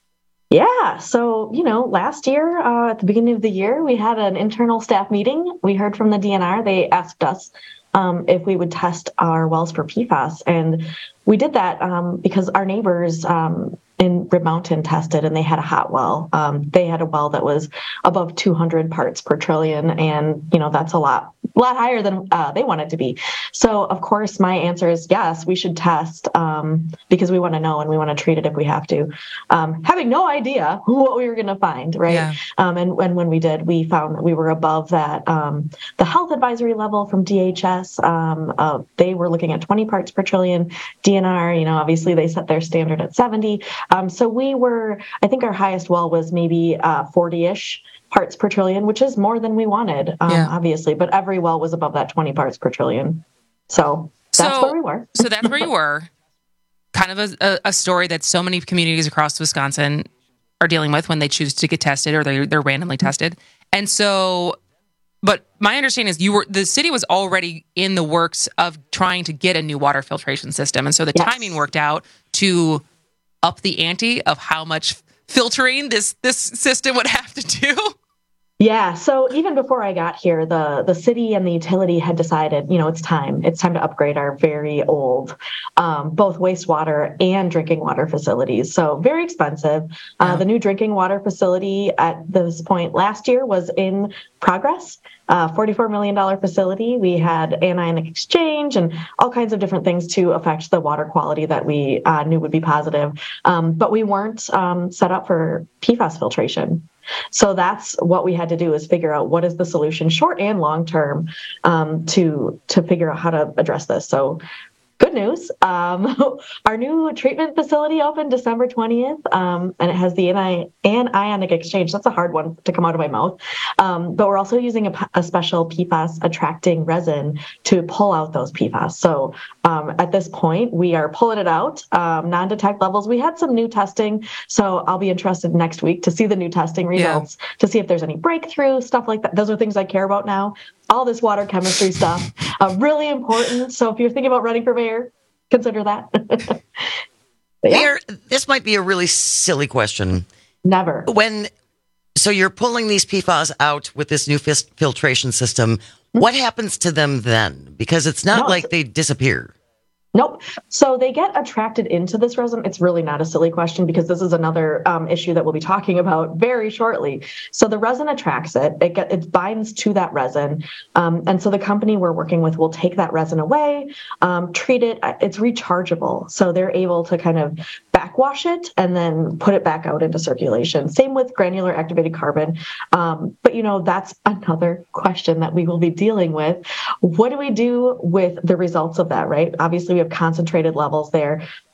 Yeah. So, you know, last year, uh, at the beginning of the year, we had an internal staff meeting. We heard from the D N R. They asked us um, if we would test our wells for P FAS. And we did that um, because our neighbors um, in Rib Mountain tested, and they had a hot well. Um, they had a well that was above two hundred parts per trillion. And, you know, that's a lot, a lot higher than uh, they want it to be. So, of course, my answer is yes, we should test um, because we want to know and we want to treat it if we have to. Um, having no idea what we were going to find, right? Yeah. Um, and, and when we did, we found that we were above that. Um, the health advisory level from D H S, um, uh, they were looking at twenty parts per trillion. D N R, you know, obviously they set their standard at seventy. Um, so we were, I think our highest well was maybe uh, forty-ish parts per trillion, which is more than we wanted, um, Yeah. obviously. But every well was above that twenty parts per trillion. So that's So- where we were. So that's where you were. Kind of a, a, a story that so many communities across Wisconsin are dealing with when they choose to get tested or they're, they're randomly tested. And so, but my understanding is you were, the city was already in the works of trying to get a new water filtration system. And so the Yes. timing worked out to up the ante of how much filtering this, this system would have to do. Yeah. So even before I got here, the, the city and the utility had decided, you know, it's time. It's time to upgrade our very old, um, both wastewater and drinking water facilities. So very expensive. Uh, the new drinking water facility at this point last year was in progress. Uh, forty-four million dollars facility. We had anionic exchange and all kinds of different things to affect the water quality that we uh, knew would be positive. Um, but we weren't um, set up for P FAS filtration. So that's what we had to do, is figure out what is the solution, short and long term, um, to to figure out how to address this. So good news. Um, our new treatment facility opened December twentieth, um, and it has the ani- anionic exchange. That's a hard one to come out of my mouth. Um, but we're also using a, a special P FAS attracting resin to pull out those P FAS. So um, at this point, we are pulling it out, um, non-detect levels. We had some new testing, so I'll be interested next week to see the new testing results, yeah. to see if there's any breakthrough, stuff like that. Those are things I care about now. All this water chemistry stuff, uh, really important. So if you're thinking about running for mayor, consider that. yeah. Mayor, this might be a really silly question. Never. When, so you're pulling these P FAS out with this new fis- filtration system. What happens to them then? Because it's not No, like they disappear. Nope. So they get attracted into this resin. It's really not a silly question, because this is another um, issue that we'll be talking about very shortly. So the resin attracts it. It, get, it binds to that resin. Um, and so the company we're working with will take that resin away, um, treat it. It's rechargeable. So they're able to kind of backwash it and then put it back out into circulation. Same with granular activated carbon. Um, but, you know, that's another question that we will be dealing with. What do we do with the results of that, right? Obviously, we have concentrated levels there.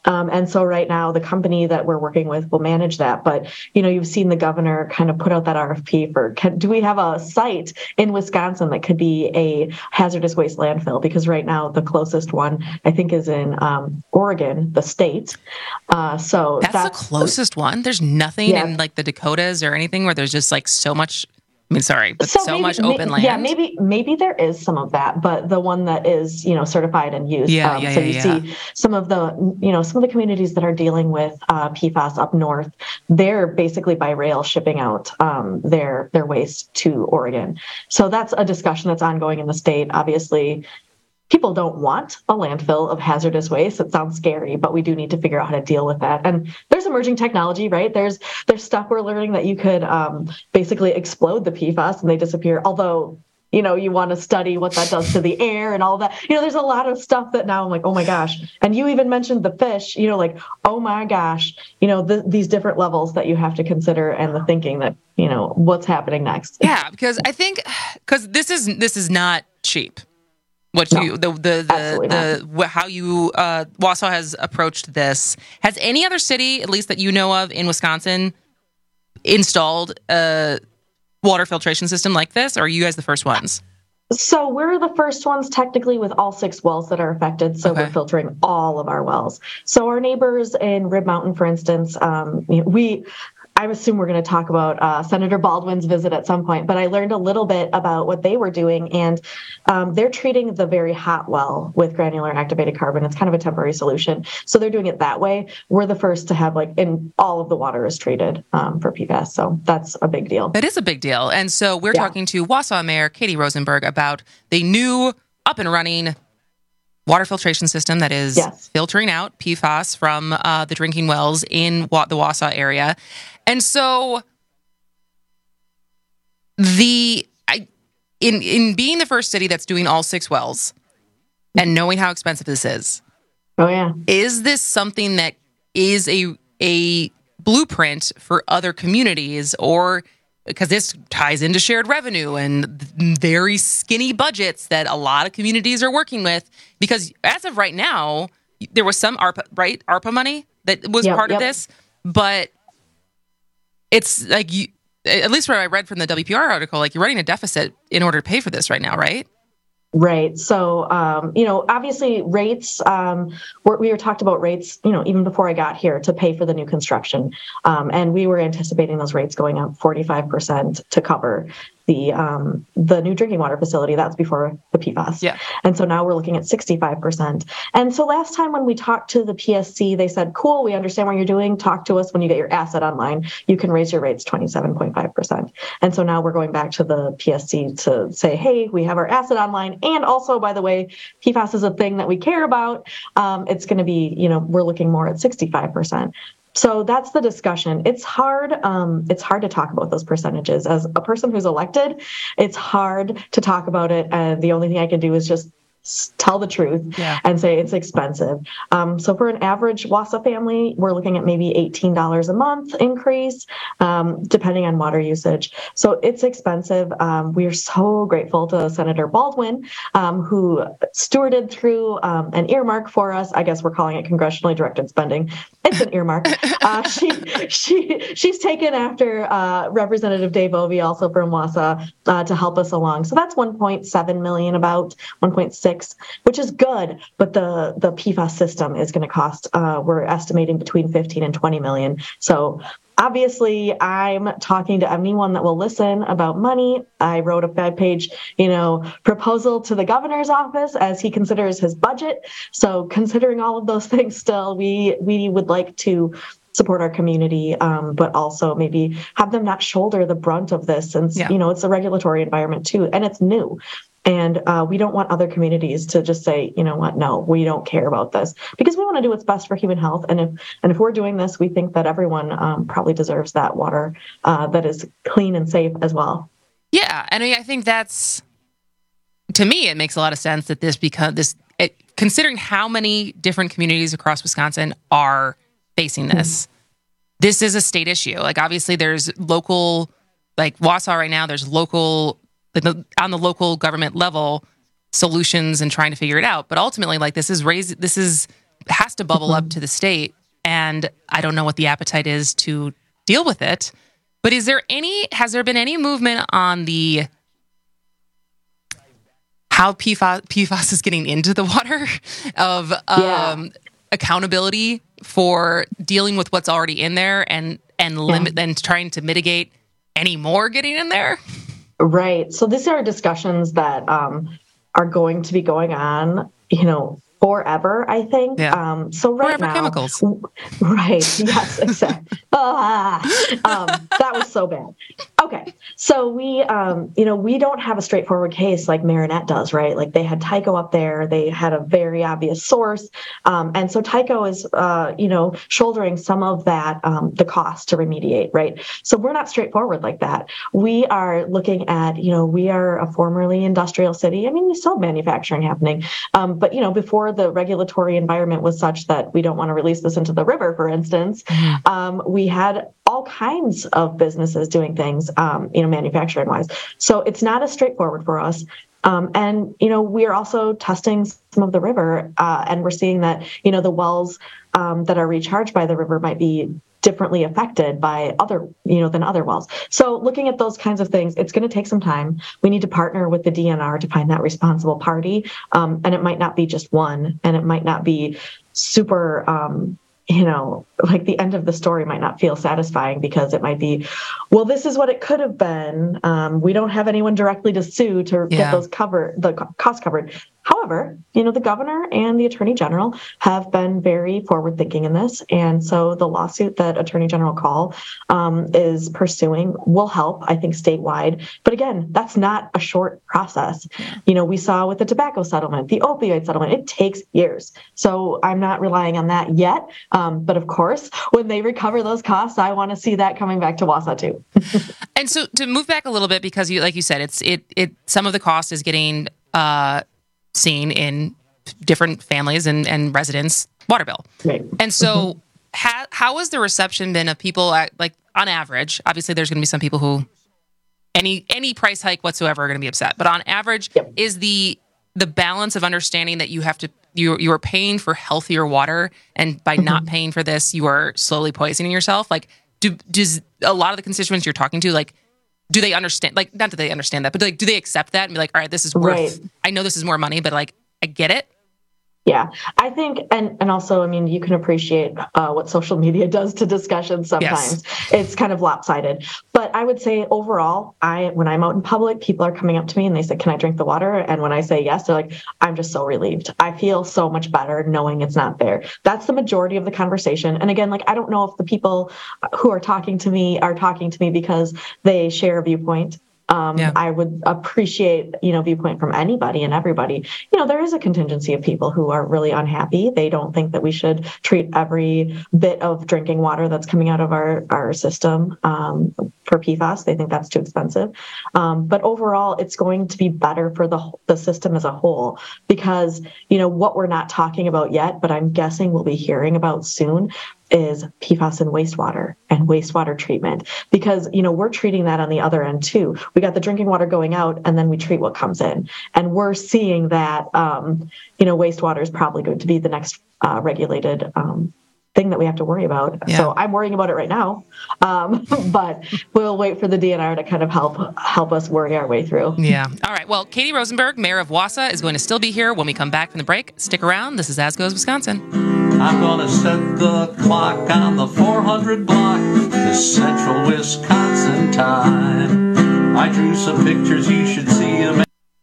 Um, and so right now, the company that we're working with will manage that. But, you know, you've seen the governor kind of put out that R F P for, can, do we have a site in Wisconsin that could be a hazardous waste landfill? Because right now, the closest one, I think, is in um, Oregon, the state. Uh, so that's, that's the closest one. There's nothing yeah. in like the Dakotas or anything where there's just like so much. I mean, sorry, but so, so maybe, much open may, land. Yeah, maybe maybe there is some of that, but the one that is, you know, certified and used. Yeah, um, yeah, so yeah, you yeah. see some of the, you know, some of the communities that are dealing with uh, P FAS up north, they're basically by rail shipping out um, their their waste to Oregon. So that's a discussion that's ongoing in the state. Obviously, people don't want a landfill of hazardous waste. It sounds scary, but we do need to figure out how to deal with that. And there's emerging technology, right? There's there's stuff we're learning that you could um, basically explode the P FAS and they disappear. Although, you know, you want to study what that does to the air and all that. You know, there's a lot of stuff that now I'm like, oh my gosh. And you even mentioned the fish, you know, like, oh my gosh, you know, the, these different levels that you have to consider and the thinking that, you know, what's happening next. Yeah, because I think, because this is this is not cheap. What No, you the the the, the how you uh, Wausau has approached this. Has any other city, at least that you know of in Wisconsin, installed a water filtration system like this, or are you guys the first ones? So we're the first ones technically with all six wells that are affected. So Okay. we're filtering all of our wells. So our neighbors in Rib Mountain, for instance, um, you know, we. I assume we're going to talk about uh, Senator Baldwin's visit at some point, but I learned a little bit about what they were doing, and um, they're treating the very hot well with granular activated carbon. It's kind of a temporary solution. So they're doing it that way. We're the first to have, like, in all of the water is treated um, for P FAS. So that's a big deal. It is a big deal. And so we're Yeah. talking to Wausau Mayor Katie Rosenberg about the new up and running water filtration system that is Yes. filtering out P FAS from uh, the drinking wells in Wa- the Wausau area. And so the I, in in being the first city that's doing all six wells and knowing how expensive this is, oh yeah, is this something that is a a blueprint for other communities, or because this ties into shared revenue and very skinny budgets that a lot of communities are working with? Because as of right now, there was some ARPA, right? ARPA money that was Yep, part yep. of this, but it's like you, at least what I read from the W P R article, like you're running a deficit in order to pay for this right now, right? Right. So, um, you know, obviously rates, um, we're, we were talked about rates, you know, even before I got here to pay for the new construction. Um, and we were anticipating those rates going up forty-five percent to cover the um, the new drinking water facility. That's before the P FAS. Yeah. And so now we're looking at sixty-five percent. And so last time when we talked to the P S C, they said, cool, we understand what you're doing. Talk to us when you get your asset online. You can raise your rates twenty-seven point five percent. And so now we're going back to the P S C to say, hey, we have our asset online. And also, by the way, P FAS is a thing that we care about. Um, it's going to be, you know, we're looking more at sixty-five percent. So that's the discussion. It's hard. Um, it's hard to talk about those percentages. As a person who's elected, it's hard to talk about it. And the only thing I can do is just s- tell the truth Yeah. and say it's expensive. Um, so for an average Wausau family, we're looking at maybe eighteen dollars a month increase, um, depending on water usage. So it's expensive. Um, we are so grateful to Senator Baldwin, um, who stewarded through um, an earmark for us. I guess we're calling it congressionally directed spending. It's an earmark. Uh, she she she's taken after uh, Representative Dave Ovey, also from Wausau, uh, to help us along. So that's one point seven million, about one point six, which is good. But the the P FAS system is going to cost. Uh, we're estimating between fifteen and twenty million. So obviously, I'm talking to anyone that will listen about money. I wrote a five-page, you know, proposal to the governor's office as he considers his budget. So considering all of those things still, we we would like to support our community, um, but also maybe have them not shoulder the brunt of this, since, Yeah. you know, it's a regulatory environment too, and it's new. And uh, we don't want other communities to just say, you know what, no, we don't care about this, because we want to do what's best for human health. And if and if we're doing this, we think that everyone um, probably deserves that water uh, that is clean and safe as well. Yeah, and I I think that's, to me, it makes a lot of sense that this because this, it, considering how many different communities across Wisconsin are facing this, mm-hmm. this is a state issue. Like obviously, there's local, like Wausau right now. There's local. The, on the local government level, solutions and trying to figure it out. But ultimately, like this is raise, this is has to bubble mm-hmm. up to the state. And I don't know what the appetite is to deal with it. But is there any, has there been any movement on the, how P FAS, P FAS is getting into the water of um, yeah. accountability for dealing with what's already in there and, and limit yeah. and trying to mitigate any more getting in there? Right. So these are discussions that um, are going to be going on, you know, forever, I think. Yeah. Um, so right forever now, chemicals. Right. Yes, exactly. ah, um, that was so bad. Okay. So we, um, you know, we don't have a straightforward case like Marinette does, right? Like they had Tyco up there. They had a very obvious source. Um, and so Tyco is, uh, you know, shouldering some of that, um, the cost to remediate, right? So we're not straightforward like that. We are looking at, you know, we are a formerly industrial city. I mean, we still have manufacturing happening. Um, but, you know, before the regulatory environment was such that we don't want to release this into the river, for instance, mm-hmm. um, we had all kinds of businesses doing things, um, you know, manufacturing wise. So it's not as straightforward for us. Um, and, you know, we are also testing some of the river uh, and we're seeing that, you know, the wells um, that are recharged by the river might be differently affected by other, you know, than other wells. So looking at those kinds of things, it's going to take some time. We need to partner with the D N R to find that responsible party. Um, and it might not be just one, and it might not be super, um, you know, like the end of the story might not feel satisfying because it might be, well, this is what it could have been. Um, we don't have anyone directly to sue to yeah. get those cover the costs covered. However, you know, the governor and the attorney general have been very forward thinking in this. And so the lawsuit that Attorney General Call um, is pursuing will help, I think, statewide. But again, that's not a short process. You know, we saw with the tobacco settlement, the opioid settlement, it takes years. So I'm not relying on that yet. Um, but of course, when they recover those costs, I want to see that coming back to Wausau too. And so to move back a little bit, because you, like you said, it's it it some of the cost is getting uh, seen in different families and, and residents' water bill. Right. And so Mm-hmm. ha, how has the reception been of people at, like on average? Obviously, there's going to be some people who any any price hike whatsoever are going to be upset. But on average, Yep. is the the balance of understanding that you have to you you are paying for healthier water, and by not paying for this, you are slowly poisoning yourself. Like, do does a lot of the constituents you're talking to, like, do they understand? Like, not that they understand that, but like, do they accept that and be like, all right, this is worth. Right. I know this is more money, but like, I get it. Yeah, I think, and, and also, I mean, you can appreciate uh, what social media does to discussions sometimes. Yes. It's kind of lopsided. But I would say overall, I when I'm out in public, people are coming up to me and they say, can I drink the water? And when I say yes, they're like, I'm just so relieved. I feel so much better knowing it's not there. That's the majority of the conversation. And again, like, I don't know if the people who are talking to me are talking to me because they share a viewpoint. Um, yeah. I would appreciate, you know, viewpoint from anybody and everybody. You know, there is a contingency of people who are really unhappy. They don't think that we should treat every bit of drinking water that's coming out of our, our system um, for P FAS. They think that's too expensive. Um, but overall, it's going to be better for the the system as a whole because, you know, what we're not talking about yet, but I'm guessing we'll be hearing about soon, is P FAS in wastewater and wastewater treatment, because, you know, we're treating that on the other end too. We got the drinking water going out and then we treat what comes in. And we're seeing that, um, you know, wastewater is probably going to be the next uh, regulated um, thing that we have to worry about. Yeah. So I'm worrying about it right now, um, but we'll wait for the D N R to kind of help help us worry our way through. Yeah. All right. Well, Katie Rosenberg, mayor of Wausau, is going to still be here when we come back from the break. Stick around. This is As Goes Wisconsin. I'm gonna set the clock on the four hundred block to central Wisconsin time. I drew some pictures, you should see them.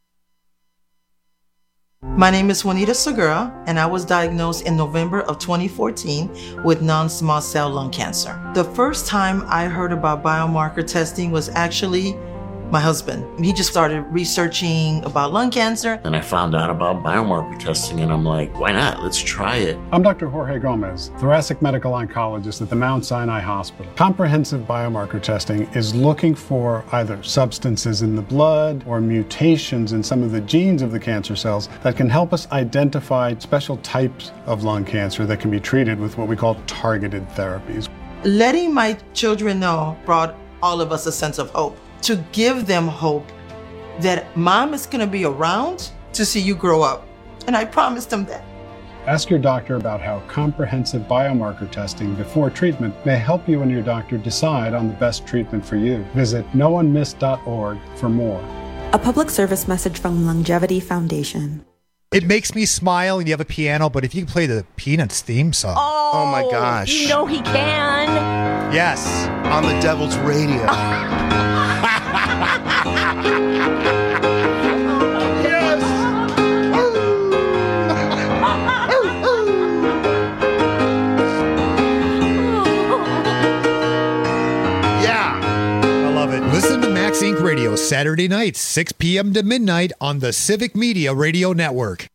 My name is Juanita Segura, and I was diagnosed in November of twenty fourteen with non-small cell lung cancer. The first time I heard about biomarker testing was actually my husband. He just started researching about lung cancer. And I found out about biomarker testing, and I'm like, why not? Let's try it. I'm Doctor Jorge Gomez, thoracic medical oncologist at the Mount Sinai Hospital. Comprehensive biomarker testing is looking for either substances in the blood or mutations in some of the genes of the cancer cells that can help us identify special types of lung cancer that can be treated with what we call targeted therapies. Letting my children know brought all of us a sense of hope. To give them hope that mom is going to be around to see you grow up. And I promised them that. Ask your doctor about how comprehensive biomarker testing before treatment may help you and your doctor decide on the best treatment for you. Visit no one missed dot org for more. A public service message from Longevity Foundation. It makes me smile, and you have a piano, but if you can play the Peanuts theme song. Oh, oh my gosh. You know he can. Yes. On the Devil's Radio. Listen to Max Inc Radio Saturday nights, six p.m. to midnight on the Civic Media Radio Network.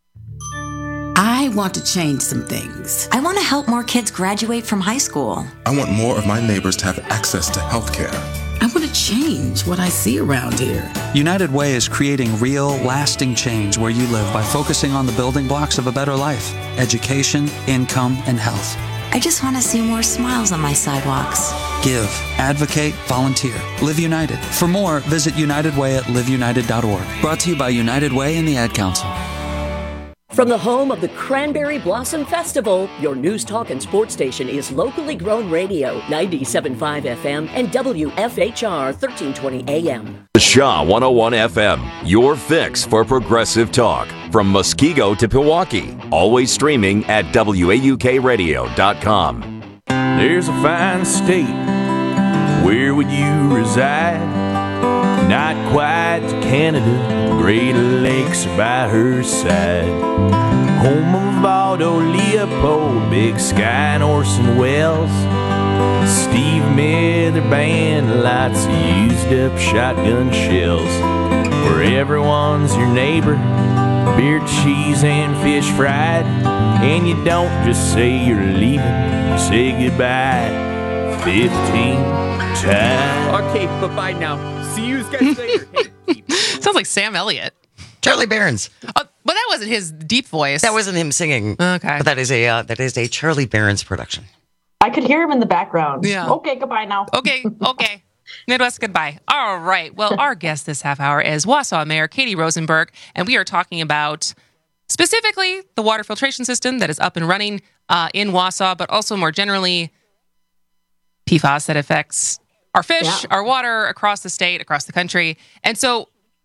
I want to change some things. I want to help more kids graduate from high school. I want more of my neighbors to have access to health care. I want to change what I see around here. United Way is creating real, lasting change where you live by focusing on the building blocks of a better life: education, income, and health. I just want to see more smiles on my sidewalks. Give, advocate, volunteer. Live United. For more, visit United Way at live united dot org. Brought to you by United Way and the Ad Council. From the home of the Cranberry Blossom Festival, your news, talk, and sports station is locally grown radio, ninety-seven point five F M and W F H R thirteen twenty A M. The Shaw one oh one F M, your fix for progressive talk. From Muskego to Pewaukee, always streaming at W A U K radio dot com. There's a fine state, where would you reside? Not quite to Canada, Great Lakes are by her side. Home of Aldo Leopold, Big Sky and Orson Welles. Steve Miller Band, lots of used up shotgun shells. Where everyone's your neighbor, beer, cheese, and fish fried. And you don't just say you're leaving, you say goodbye fifteen times. Okay, bye-bye now. See you guys later. Sounds like Sam Elliott. Charlie Berens. Oh, but that wasn't his deep voice. That wasn't him singing. Okay. But that is a uh, that is a Charlie Berens production. I could hear him in the background. Yeah. Okay, goodbye now. Okay, okay. Midwest goodbye. All right. Well, our guest this half hour is Wausau Mayor Katie Rosenberg, and we are talking about specifically the water filtration system that is up and running uh, in Wausau, but also more generally P FAS that affects our fish, yeah. our water across the state, across the country. And so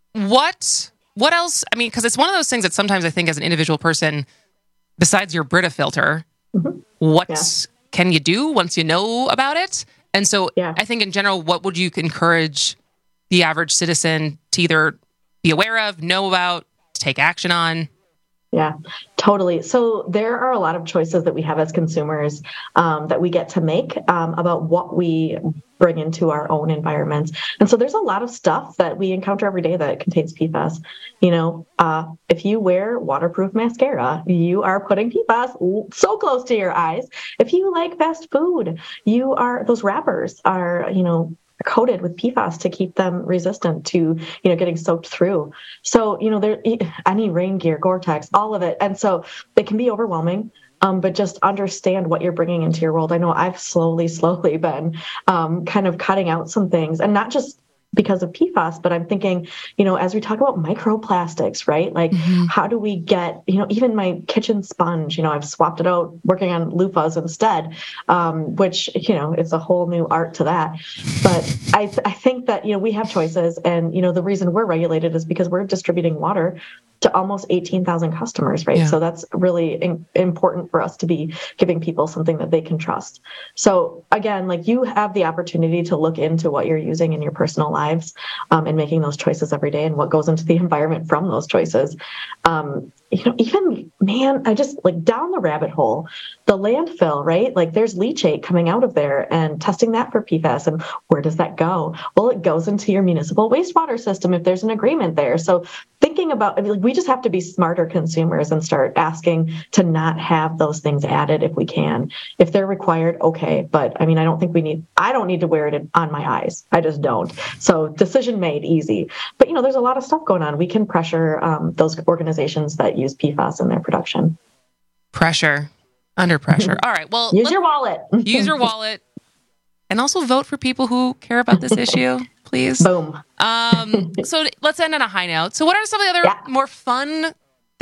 what what else? I mean, because it's one of those things that sometimes I think as an individual person, besides your Brita filter, mm-hmm. what yeah. can you do once you know about it? And so yeah. I think in general, what would you encourage the average citizen to either be aware of, know about, to take action on? Yeah, totally. So there are a lot of choices that we have as consumers um, that we get to make um, about what we bring into our own environments. And so there's a lot of stuff that we encounter every day that contains P FAS. You know, uh, if you wear waterproof mascara, you are putting P FAS so close to your eyes. If you like fast food, you are, those wrappers are, you know, coated with P FAS to keep them resistant to, you know, getting soaked through. So, you know, there, any rain gear, Gore-Tex, all of it. And so they can be overwhelming, um, but just understand what you're bringing into your world. I know I've slowly, slowly been um, kind of cutting out some things, and not just because of P FAS, but I'm thinking, you know, as we talk about microplastics, right? Like, mm-hmm. how do we get, you know, even my kitchen sponge, you know, I've swapped it out working on loofahs instead, um, which, you know, it's a whole new art to that. But I, th- I think that, you know, we have choices, and, you know, the reason we're regulated is because we're distributing water to almost eighteen thousand customers, right? Yeah. So that's really in- important for us to be giving people something that they can trust. So again, like, you have the opportunity to look into what you're using in your personal lives um, and making those choices every day, and what goes into the environment from those choices. Um, you know, even, man, I just, like, down the rabbit hole, the landfill, right? Like, there's leachate coming out of there, and testing that for P FAS. And where does that go? Well, it goes into your municipal wastewater system if there's an agreement there. So thinking about, I mean, like, we just have to be smarter consumers and start asking to not have those things added if we can. If they're required, okay. But I mean, I don't think we need, I don't need to wear it on my eyes. I just don't. So decision made, easy. But, you know, there's a lot of stuff going on. We can pressure um, those organizations that use P FAS in their production. Pressure. Under pressure. All right. Well, use your wallet. Use your wallet. And also vote for people who care about this issue, please. Boom. Um, so let's end on a high note. So what are some of the other yeah. more fun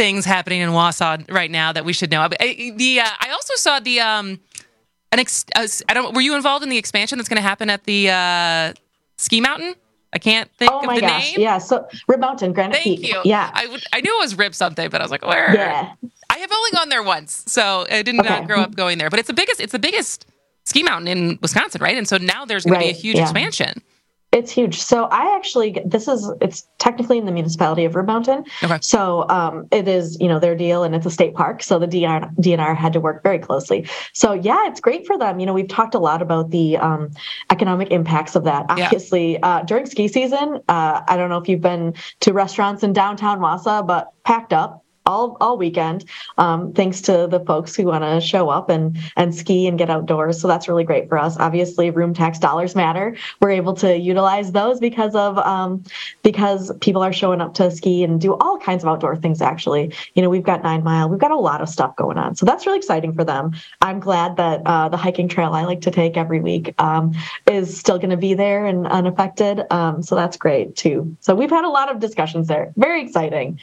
things happening in Wausau right now that we should know. I, the uh, I also saw the um an ex, uh, I don't. Were you involved in the expansion that's going to happen at the uh, ski mountain? I can't think oh of my the gosh. name. Yeah, so Rib Mountain, Granite Thank Peak. you. Yeah. I, would, I knew it was Rib something, but I was like, where? Yeah. I have only gone there once, so I did not Okay. grow up going there. But it's the biggest. It's the biggest ski mountain in Wisconsin, right? And so now there's going to be a Right, huge yeah. expansion. It's huge. So I actually, this is, it's technically in the municipality of Rib Mountain. Okay. So um, it is, you know, their deal, and it's a state park. So the D N R, D N R had to work very closely. So yeah, it's great for them. You know, we've talked a lot about the um, economic impacts of that. Yeah. Obviously, uh, during ski season, uh, I don't know if you've been to restaurants in downtown Wausau, but packed up all all weekend, um, thanks to the folks who want to show up and and ski and get outdoors. So that's really great for us. Obviously, room tax dollars matter. We're able to utilize those because of um, because people are showing up to ski and do all kinds of outdoor things. Actually, you know, we've got Nine Mile, we've got a lot of stuff going on. So that's really exciting for them. I'm glad that uh, the hiking trail I like to take every week um, is still going to be there and unaffected. Um, so that's great too. So we've had a lot of discussions there. Very exciting.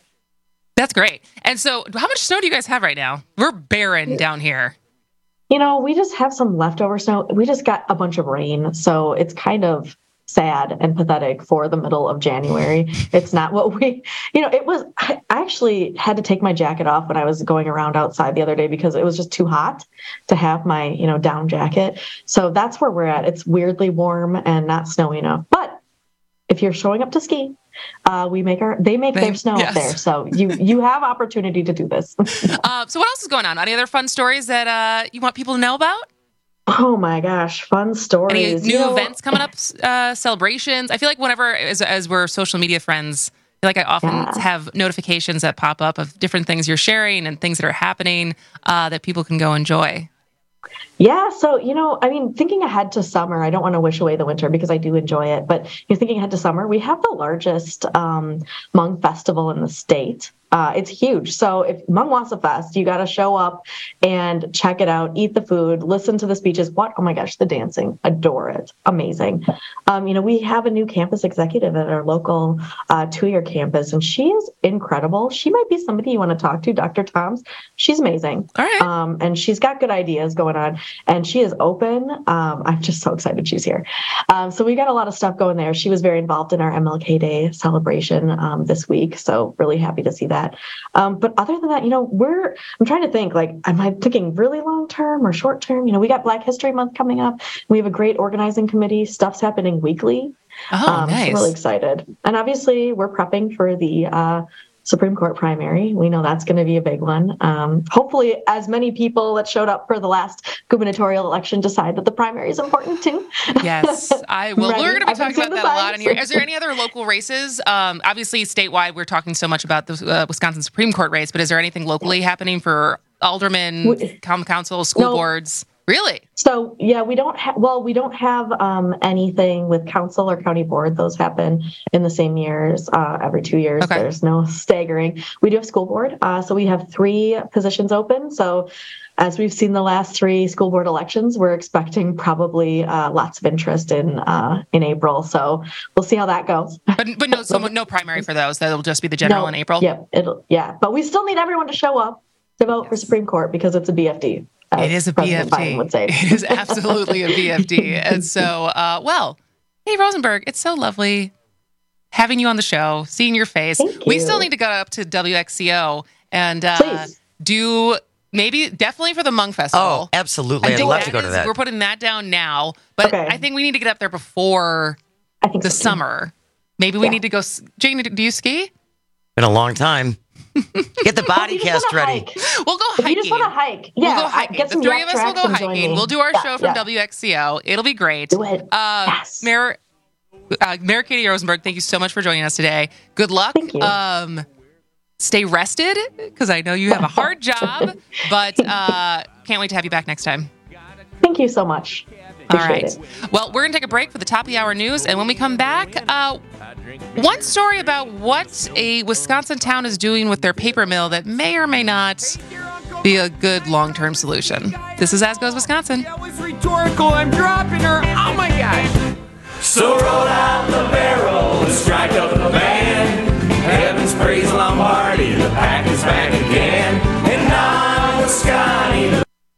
That's great. And so, how much snow do you guys have right now? We're barren down here. You know, we just have some leftover snow. We just got a bunch of rain. So it's kind of sad and pathetic for the middle of January. It's not what we, you know, it was, I actually had to take my jacket off when I was going around outside the other day because it was just too hot to have my, you know, down jacket. So that's where we're at. It's weirdly warm and not snowy enough. But if you're showing up to ski, uh, we make our, they make They- their snow yes. up there. So you, you have opportunity to do this. Uh, so, what else is going on? Any other fun stories that uh, you want people to know about? Oh my gosh, fun stories. Any new You know, events coming up? Uh, celebrations? I feel like whenever, as, as we're social media friends, I feel like I often Yeah. have notifications that pop up of different things you're sharing and things that are happening uh, that people can go enjoy. Yeah. So, you know, I mean, thinking ahead to summer, I don't want to wish away the winter because I do enjoy it. But you're thinking ahead to summer, we have the largest um, Hmong festival in the state. Uh, it's huge. So if Hmong Wausau Fest, you got to show up and check it out, eat the food, listen to the speeches. What? Oh my gosh, the dancing. Adore it. Amazing. Um, you know, we have a new campus executive at our local uh, two-year campus, and she is incredible. She might be somebody you want to talk to, Doctor Toms. She's amazing. All right. Um, and she's got good ideas going on, and she is open. Um, I'm just so excited she's here. Um, so we got a lot of stuff going there. She was very involved in our M L K Day celebration um, this week. So really happy to see that. Um, but other than that, you know, we're, I'm trying to think, like, am I thinking really long term or short term? You know, we got Black History Month coming up. We have a great organizing committee. Stuff's happening weekly. Oh, um, nice. So really excited. And obviously we're prepping for the uh, Supreme Court primary. We know that's going to be a big one. Um, hopefully as many people that showed up for the last gubernatorial election decide that the primary is important too. Yes, I will. Right. We're going to be I've been talking about seeing the that a lot in here. signs. Is there any other local races? Um, obviously, statewide, we're talking so much about the uh, Wisconsin Supreme Court race, but is there anything locally happening for aldermen, We- common council, school No. boards? Really? So yeah, we don't have, well, we don't have um, anything with council or county board. Those happen in the same years, uh, every two years. Okay. There's no staggering. We do have school board. Uh, so we have three positions open. So as we've seen the last three school board elections, we're expecting probably uh, lots of interest in uh, in April. So we'll see how that goes. But but no, so no primary for those. That'll just be the general No, in April. Yeah, it'll, yeah. But we still need everyone to show up to vote for Supreme Court because it's a B F D. It is a President B F D. Biden would say. It is absolutely a B F D. And so, uh, well, hey, Rosenberg, it's so lovely having you on the show, seeing your face. Thank We you. still need to go up to W X C O and uh, Please. do maybe definitely for the Hmong Festival. Oh, absolutely. I I'd think love to go to is- that. We're putting that down now, but Okay. I think we need to get up there before I think the so, too. summer. Maybe we Yeah. need to go. s- Jane, do you ski? Been a long time. Get the body You just cast wanna ready. hike. We'll go If hiking. you just want to hike, yeah, we'll go I- hiking. get The some three yak of us will tracks go and join hiking. me. We'll do our Yeah, show from yeah. W X C O. It'll be great. Do it. Uh, Yes. Mayor, uh, Mayor Katie Rosenberg, thank you so much for joining us today. Good luck. Thank you. Um, stay rested because I know you have a hard job, but uh, can't wait to have you back next time. Thank you so much. All Appreciate right. it. Well, we're going to take a break for the top of the hour news. And when we come back, uh, one story about what a Wisconsin town is doing with their paper mill that may or may not be a good long-term solution. This is As Goes Wisconsin. That was rhetorical. I'm dropping her. Oh my gosh. So roll out the barrel and strike up the band. Heaven's praise Lombardi, the pack is back again, and I'm with Scotty.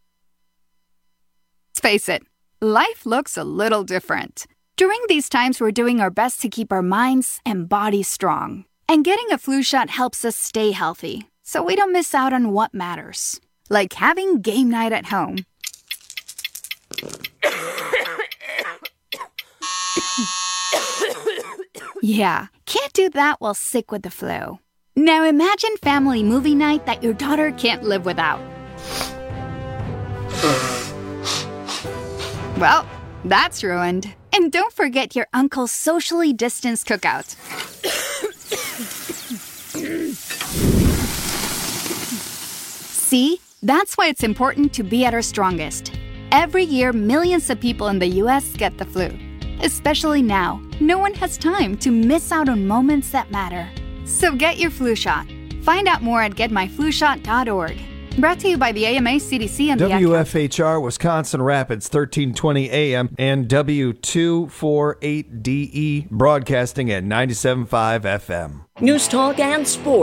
Let's face it, life looks a little different. During these times, we're doing our best to keep our minds and bodies strong. And getting a flu shot helps us stay healthy, so we don't miss out on what matters. Like having game night at home. Yeah, can't do that while sick with the flu. Now imagine family movie night that your daughter can't live without. Well, that's ruined. And don't forget your uncle's socially distanced cookout. See? That's why it's important to be at our strongest. Every year, millions of people in the U S get the flu. Especially now, no one has time to miss out on moments that matter. So get your flu shot. Find out more at get my flu shot dot org. Brought to you by the A M A, C D C, and W F H R Wisconsin Rapids, thirteen twenty A M, and W two forty-eight D E, broadcasting at ninety-seven point five F M. News Talk and Sports.